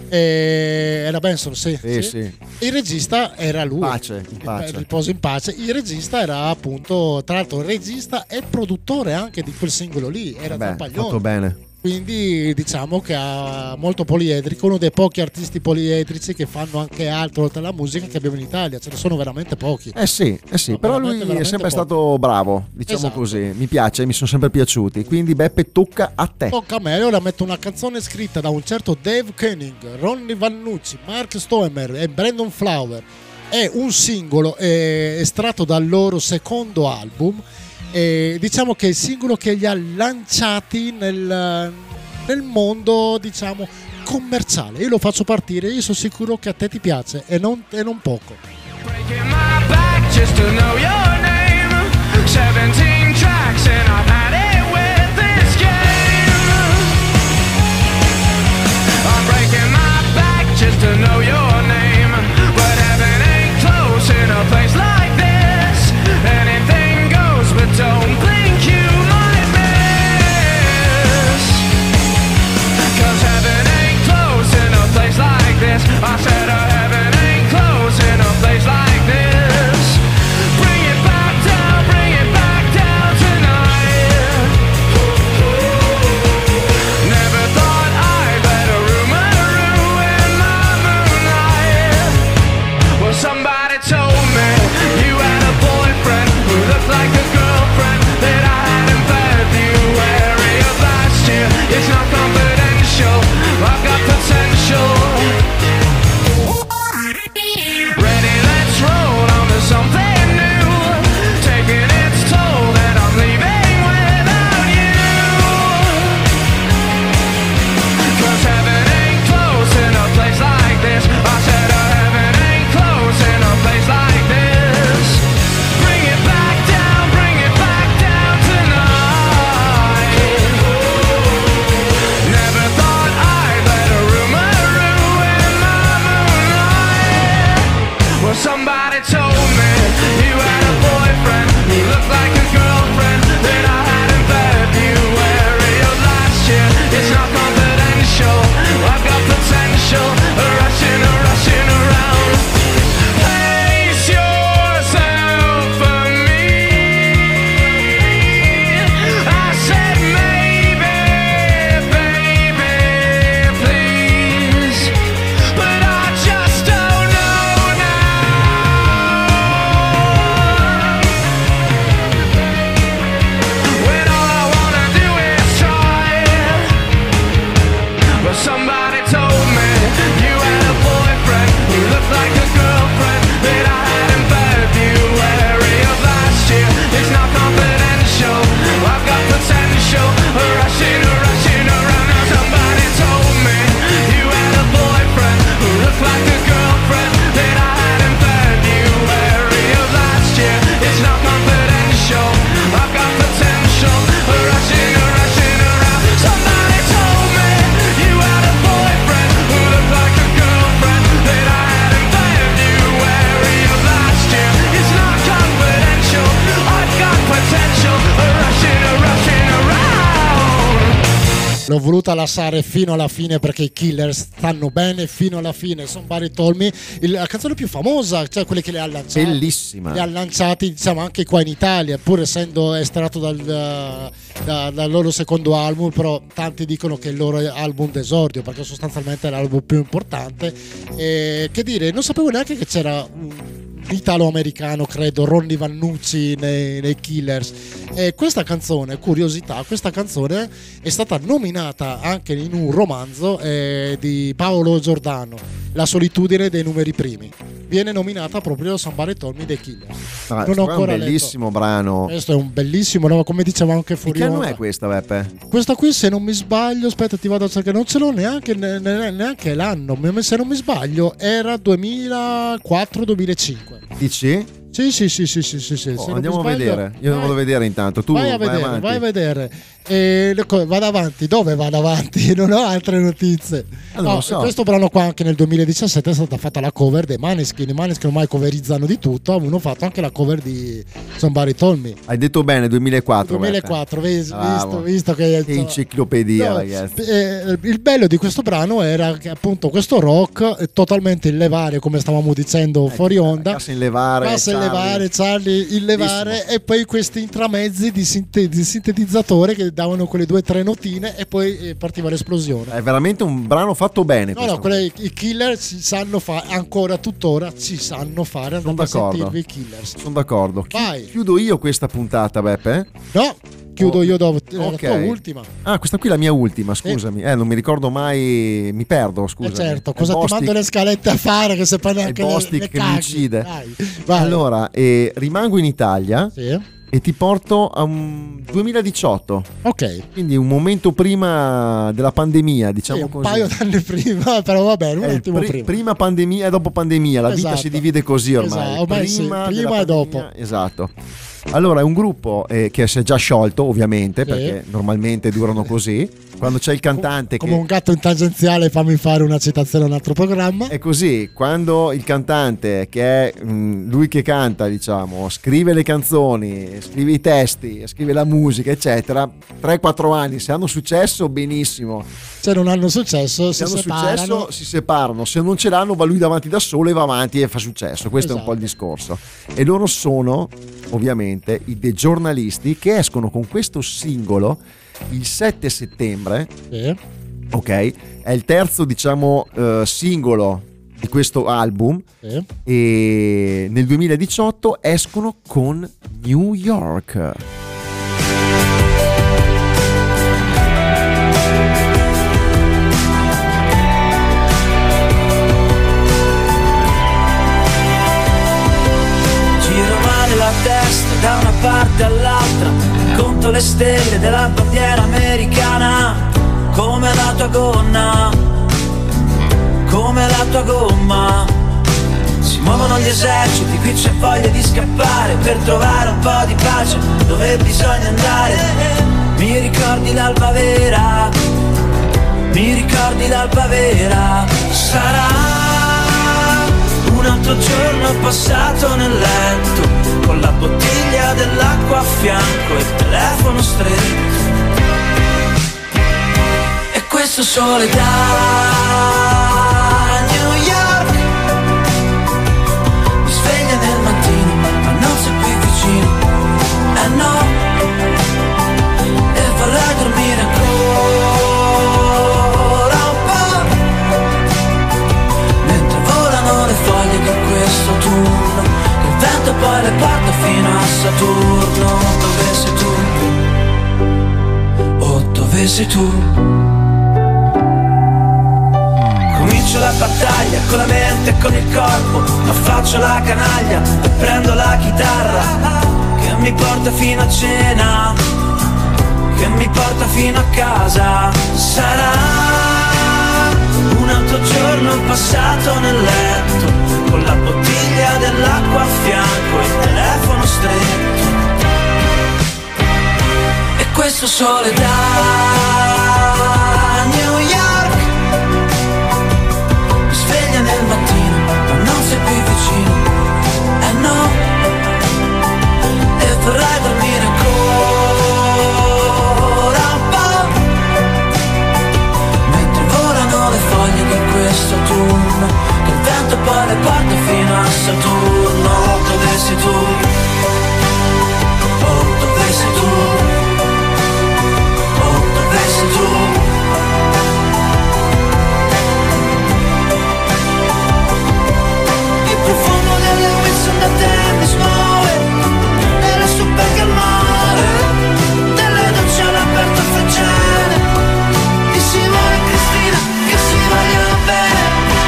Era Benson, sì. Il regista era lui, Riposo in pace. Il regista era appunto, tra l'altro, regista e produttore anche di quel singolo lì, era Zampaglione. Fatto bene. Quindi diciamo che ha molto poliedrico, uno dei pochi artisti poliedrici che fanno anche altro oltre alla musica che abbiamo in Italia, ce ne sono veramente pochi. Sì, no, però lui è sempre stato bravo, diciamo così, mi piace, mi sono sempre piaciuti, quindi Beppe tocca a te. Tocca a me, ora metto una canzone scritta da un certo Dave Koenig, Ronnie Vannucci, Mark Stonemer e Brandon Flower. è un singolo estratto dal loro secondo album. Diciamo che è il singolo che li ha lanciati nel mondo, diciamo, commerciale. Io lo faccio partire, io sono sicuro che a te ti piace e non poco. Breaking my back just to know your name. 17 tracks and I've had it with this game. I'm breaking my back just to know your name. But heaven ain't close in a place like this. Anything goes, but don't blink, you might miss. 'Cause heaven ain't close in a place like this. I said heaven ain't close in a place like this. Bring it back down tonight. Never thought I'd let a rumor ruin my moonlight. Well, somebody told me you had a boyfriend who looked like a girlfriend that I had in February of last year. It's not confidential, I've got potential. Ready, let's roll on to something new. Taking its toll and I'm leaving without you. 'Cause heaven ain't close in a place like this. I said heaven ain't close in a place like this. Bring it back down tonight. Never thought I'd let a rumor ruin my moonlight. Well, somebody told me you had a boyfriend who looked like a girlfriend that I had in February of last year. It's not confidential, I've got potential, rushing around. Place yourself for me. I said maybe, baby, please, but I just don't know now. When all I wanna do is try. But somebody told me you had a boyfriend who looked like a girlfriend that I had in February of last year. It's not confidential, I've got potential, rushing around. Now somebody told me you had a boyfriend who looked like a girlfriend that I had in February of last year. It's not confidential, I've got potential, rushing around. Somebody told me you had a boyfriend who looked like a girlfriend that I had in February of last year. It's not confidential, I've got potential, rushing around. L'ho voluta lasciare fino alla fine perché i Killers stanno bene fino alla fine. Somebody Told Me, la canzone più famosa, cioè quelle che le ha lanciate. Bellissima. Li ha lanciati, diciamo, anche qua in Italia, pur essendo estratto dal loro secondo album, però tanti dicono che è il loro album d'esordio perché sostanzialmente è l'album più importante. Che dire, non sapevo neanche che c'era un italo-americano, credo, Ronny Vannucci nei Killers. E questa canzone, curiosità, questa canzone è stata nominata anche in un romanzo di Paolo Giordano, La solitudine dei numeri primi. Viene nominata proprio Somebody Told Me dei Killers. Non ho ancora un bellissimo letto. Brano. Questo è un bellissimo, no? Come dicevamo anche fuori. Che anno è questa, Beppe? Questa qui, se non mi sbaglio, aspetta, ti vado a cercare, non ce l'ho neanche l'anno, se non mi sbaglio era 2004-2005. Dici? Sì. Andiamo a vedere. Io vado a vedere intanto. Tu vai a vedere. Vado avanti. Dove vado avanti? Non ho altre notizie. Non lo so. Questo brano qua anche nel 2017 è stata fatta la cover dei Maneskin. I Maneskin ormai coverizzano di tutto. Avevano fatto anche la cover di Somebody Told Me. Hai detto bene, 2004. 2004, visto che enciclopedia, no, ragazzi. Il bello di questo brano era che appunto questo rock totalmente in levare, come stavamo dicendo fuori onda. Cassa in levare, Charlie, il levare, e poi questi intramezzi di sintetizzatore che davano quelle 2 o 3 notine e poi partiva l'esplosione. È veramente un brano fatto bene. No, i Killer ci sanno fare, ancora tuttora ci sanno fare. Andate a sentirvi i Killers. Sono d'accordo. Vai. Chiudo io questa puntata, Beppe? No, chiudo io dopo la Ok. tua ultima. Ah, questa qui è la mia ultima, scusami. Non mi ricordo mai, mi perdo, scusa. Certo, cosa ti mando le scalette a fare che se poi neanche il le Bostic che mi caghi. uccide. Vai. Allora, rimango in Italia. Sì. E ti porto a un 2018. Ok. Quindi un momento prima della pandemia, diciamo Sì, un così. paio d'anni prima, però va bene, un attimo prima. Prima pandemia e dopo pandemia, la vita Esatto. si divide così ormai. Esatto, ormai sì, della prima e dopo. pandemia, esatto. Allora, è un gruppo che si è già sciolto, ovviamente, Sì. perché normalmente durano così. Quando c'è il cantante come un gatto in tangenziale, fammi fare una citazione a un altro programma. È così, quando il cantante, che è lui che canta, diciamo, scrive le canzoni, scrive i testi, scrive la musica, eccetera, 3-4 anni, se hanno successo, benissimo. Se non hanno successo, Se si hanno separano. successo, si separano. Se non ce l'hanno, va lui davanti da solo e va avanti e fa successo. Questo è un po' il Esatto. discorso. E loro sono, ovviamente, i The Giornalisti, che escono con questo singolo il 7 settembre. Sì. Ok, è il terzo, diciamo, singolo di questo album. Sì. E nel 2018 escono con New York. Giro male la testa da una parte all'altra, conto le stelle della bandiera americana. Come la tua gonna, come la tua gomma. Si muovono gli eserciti, qui c'è voglia di scappare per trovare un po' di pace dove bisogna andare. Mi ricordi l'alba vera, mi ricordi l'alba vera. Sarà un altro giorno passato nel letto, con la bottiglia dell'acqua a fianco e il telefono stretto. E questo sole da New York mi sveglia nel mattino, ma non sei qui vicino, eh no. E vorrei dormire ancora un po', mentre volano le foglie di questo autunno, che il vento poi le porta fino a Saturno. Dove sei tu? Oh, dove sei tu? Comincio la battaglia con la mente e con il corpo, ma faccio la canaglia e prendo la chitarra che mi porta fino a cena, che mi porta fino a casa. Sarà un altro giorno passato nel letto, con la bottiglia dell'acqua a fianco e il telefono stretto. E questo sole da New York mi sveglia nel mattino, ma non sei qui vicino, eh no. E vorrei dormire ancora un po', mentre volano le foglie di questo autunno, che il vento poi le porta fino a Saturno. Dove sei tu? Oh, dove sei tu? Oh, dove sei tu? Il profumo delle Wilson da te mi smuove, delle super al mare, delle docce all'aperto facciane, di Simone e Cristina che si vogliono bene.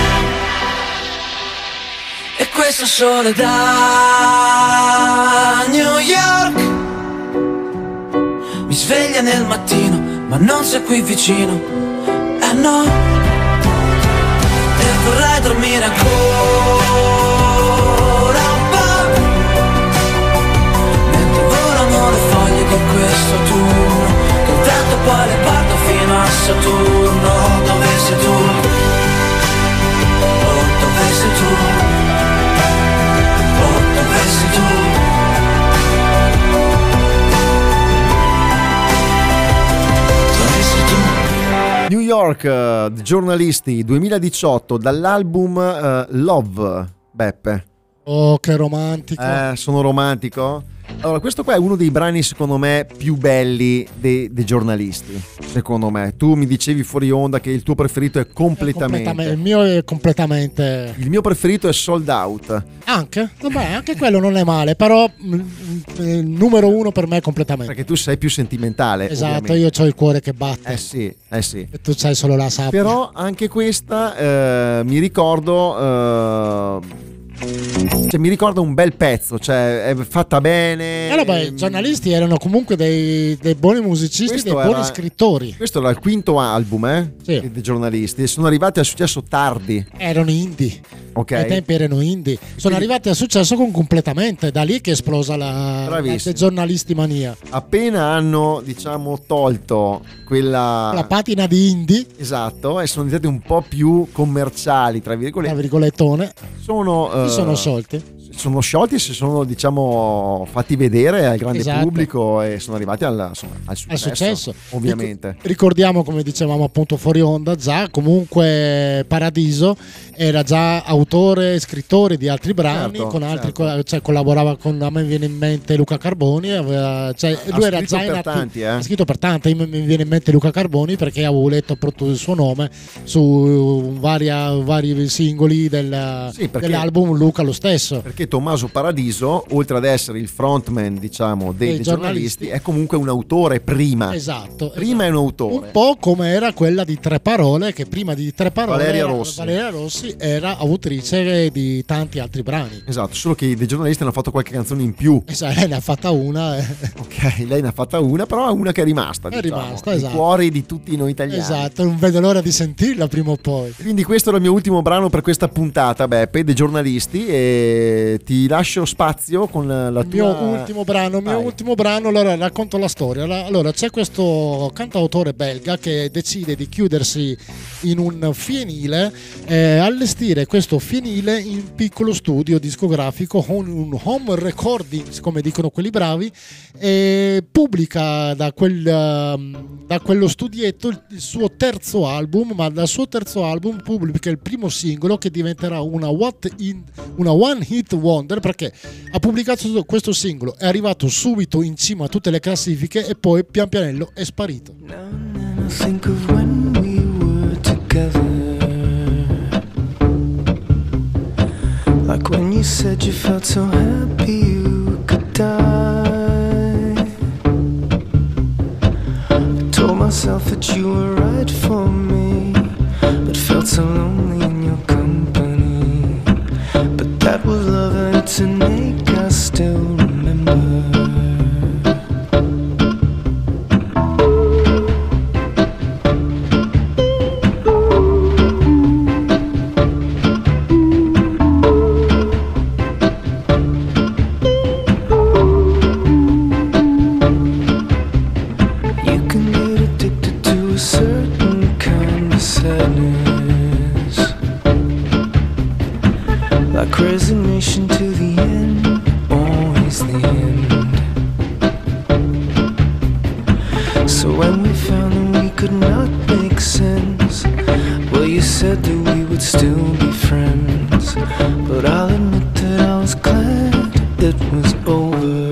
E questo sole da New York mi sveglia nel mattino, ma non sei qui vicino, eh no. E vorrei dormire ancora un po', mentre volano le foglie di questo autunno, che il vento poi le porta fino a Saturno. Dove sei tu? Oh, dove sei tu? Oh, dove sei tu? New York, The Giornalisti 2018, dall'album Love, Beppe. Oh, che romantico. Sono romantico? Allora, questo qua è uno dei brani secondo me più belli dei giornalisti, secondo me. Tu mi dicevi fuori onda che il tuo preferito è completamente. Il mio è completamente. Il mio preferito è Sold Out. Anche? Vabbè, anche quello non è male, però il numero uno per me è completamente. Perché tu sei più sentimentale. Esatto, ovviamente. io ho il cuore che batte. Sì. E tu c'hai solo la sabbia. Però anche questa mi ricordo... Cioè, mi ricorda un bel pezzo, cioè è fatta bene. Vabbè, i giornalisti erano comunque dei buoni musicisti, dei buoni scrittori. Questo era il quinto album sì. dei giornalisti e sono arrivati al successo tardi. Erano indie. Okay. Ai tempi erano indie. Sono arrivati al successo con completamente. Da lì che è esplosa la giornalisti mania. Appena hanno, diciamo, tolto la patina di indie. Esatto, e sono diventati un po' più commerciali, tra virgolettone. Si sono sciolti e si sono, diciamo, fatti vedere al grande pubblico e sono arrivati al successo, ovviamente. Ricordiamo, come dicevamo appunto fuori onda, già comunque Paradiso era già autore e scrittore di altri brani, con altri cioè collaborava con, a me viene in mente Luca Carboni, lui era già ha scritto per tanti, mi viene in mente Luca Carboni perché avevo letto appunto il suo nome su vari singoli dell'album Luca lo stesso. Perché Tommaso Paradiso, oltre ad essere il frontman, diciamo, dei giornalisti, è comunque un autore prima. Esatto. È un autore. Un po' come era quella di Tre Parole, che prima di Tre Parole Valeria Rossi era autrice di tanti altri brani. Esatto, solo che dei giornalisti hanno fatto qualche canzone in più. Lei ne ha fatta una. Ok, lei ne ha fatta una, però è una che è rimasta. Rimasta, esatto. I cuori di tutti noi italiani. Esatto, non vedo l'ora di sentirla prima o poi. Quindi questo era il mio ultimo brano per questa puntata, Beppe, dei giornalisti, e ti lascio spazio con la tua... Mio ultimo brano, allora racconto la storia. Allora c'è questo cantautore belga che decide di chiudersi in un fienile, allestire questo fienile in piccolo studio discografico con un home recording, come dicono quelli bravi, e pubblica da quello studietto il suo terzo album, ma dal suo terzo album pubblica il primo singolo che diventerà una one hit wonder, perché ha pubblicato questo singolo, è arrivato subito in cima a tutte le classifiche e poi pian pianello è sparito. Think of when we were together, like when you said you felt so happy you could die. I told myself that you were right for me, but felt so lonely in your company. But that was love and it's an ache I still remember. Resignation to the end, always the end. So when we found that we could not make sense, well, you said that we would still be friends. But I'll admit that I was glad it was over.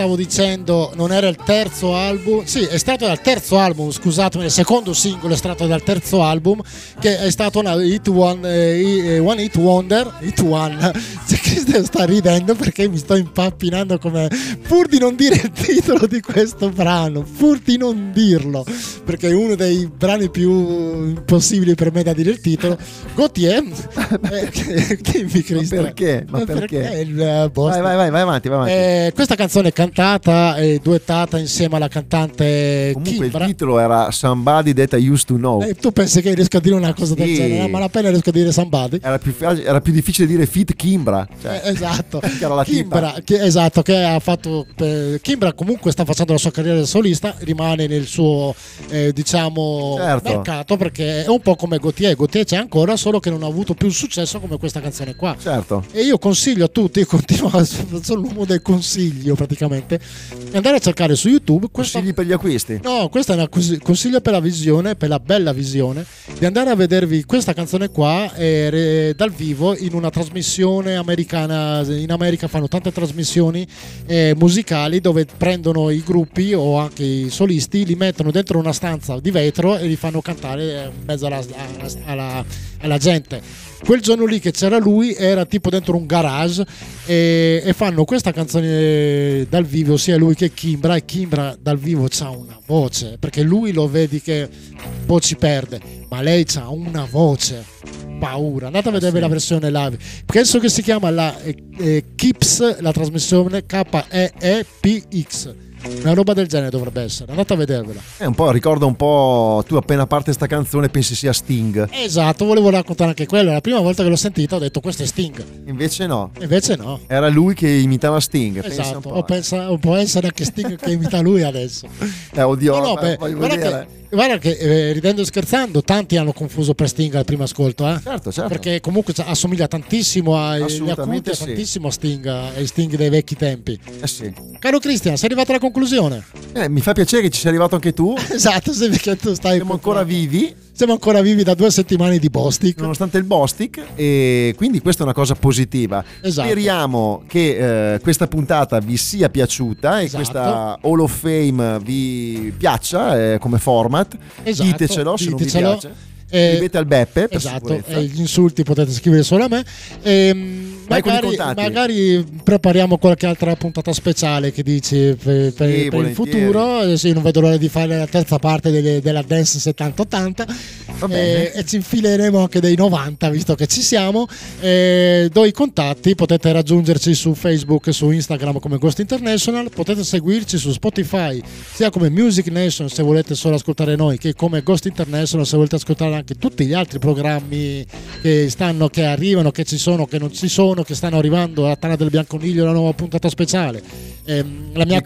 stavo dicendo, non era il terzo album, sì, è stato dal terzo album, scusatemi, il secondo singolo è stato dal terzo album, che è stato una One Hit Wonder. Hit One. Cioè, Cristian sta ridendo perché mi sto impappinando come, pur di non dire il titolo di questo brano, pur di non dirlo, perché è uno dei brani più impossibili per me da dire il titolo. Gautier, dimmi Cristian. Ma perché? Il boss. Vai avanti. Questa canzone è cantata e duettata insieme alla cantante Comunque Kimbra. il titolo era Somebody That I Used to Know. Tu pensi che riesco a dire una cosa del genere? Ma appena riesco a dire Somebody. Era più difficile dire Fit Kimbra. Cioè, Esatto. che era la Kimbra, che ha fatto. Kimbra comunque sta facendo la sua carriera da solista, rimane nel suo Certo. mercato, perché è un po' come Gautier. Gautier c'è ancora, solo che non ha avuto più successo come questa canzone qua. Certo. E io consiglio a tutti, continuo sono l'uomo del consiglio praticamente, andare a cercare su YouTube Consigli per gli acquisti? No, questo è un consiglio per la visione, per la bella visione, di andare a vedervi questa canzone qua dal vivo in una trasmissione americana. In America fanno tante trasmissioni musicali dove prendono i gruppi o anche i solisti, li mettono dentro una stanza di vetro e li fanno cantare in mezzo alla gente. Quel giorno lì che c'era lui era tipo dentro un garage e fanno questa canzone dal vivo sia lui che Kimbra, e Kimbra dal vivo c'ha una voce, perché lui lo vedi che un po' ci perde, ma lei c'ha una voce paura. Andate a vedervi la versione live, penso che si chiama la Kips, la trasmissione KEEPX, una roba del genere dovrebbe essere, andate a vedervela. Ricorda un po', tu appena parte sta canzone pensi sia Sting. Esatto, volevo raccontare anche quello, la prima volta che l'ho sentita ho detto questo è Sting. Invece no. Era lui che imitava Sting. Esatto, può essere anche Sting che imita lui adesso. Oddio, voglio vedere. Guarda che ridendo e scherzando tanti hanno confuso per Sting al primo ascolto, certo. Perché comunque assomiglia tantissimo tantissimo a Sting, ai Sting dei vecchi tempi. Sì. Caro Cristian, sei arrivato alla conclusione? Mi fa piacere che ci sei arrivato anche tu. Esatto, perché tu stai. Siamo ancora vivi. Siamo ancora vivi da 2 settimane di Bostic. Nonostante il Bostic, e quindi questa è una cosa positiva. Esatto. Speriamo che questa puntata vi sia piaciuta e questa Hall of Fame vi piaccia come format. Esatto. Ditecelo se non vi piace. Scrivete al Beppe per sicurezza. Gli insulti potete scrivere solo a me. Magari prepariamo qualche altra puntata speciale, che dici, per il futuro. Sì, non vedo l'ora di fare la terza parte della Dance 70-80 e ci infileremo anche dei 90, visto che ci siamo. Do i contatti, potete raggiungerci su Facebook e su Instagram come Ghost International, potete seguirci su Spotify sia come Music Nation se volete solo ascoltare noi, che come Ghost International se volete ascoltare anche tutti gli altri programmi che arrivano, che ci sono, che non ci sono, che stanno arrivando. La Tana del Bianconiglio, la nuova puntata speciale, la mia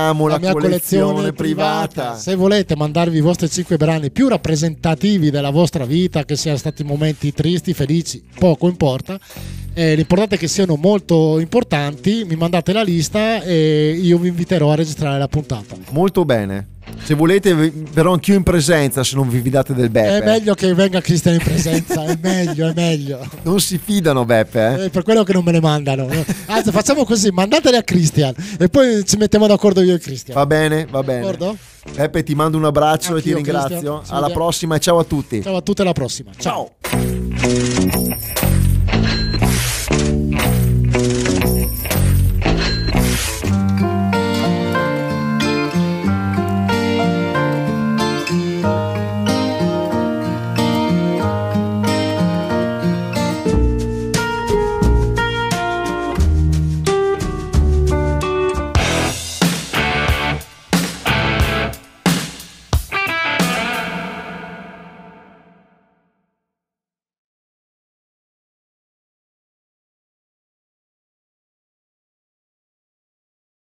collezione privata. Se volete mandarvi i vostri 5 brani più rappresentativi della vostra vita, che siano stati momenti tristi, felici, poco importa, l'importante è che siano molto importanti, mi mandate la lista e io vi inviterò a registrare la puntata. Molto bene. Se volete verrò anch'io in presenza, se non vi fidate del Beppe. È meglio che venga Cristian in presenza, è meglio. Non si fidano, Beppe. Per quello che non me ne mandano. Anzi, facciamo così, mandateli a Cristian e poi ci mettiamo d'accordo io e Cristian. Va bene. D'accordo? Beppe, ti mando un abbraccio. Anch'io, e ti ringrazio. Alla prossima e ciao a tutti. Ciao a tutti, alla prossima. Ciao.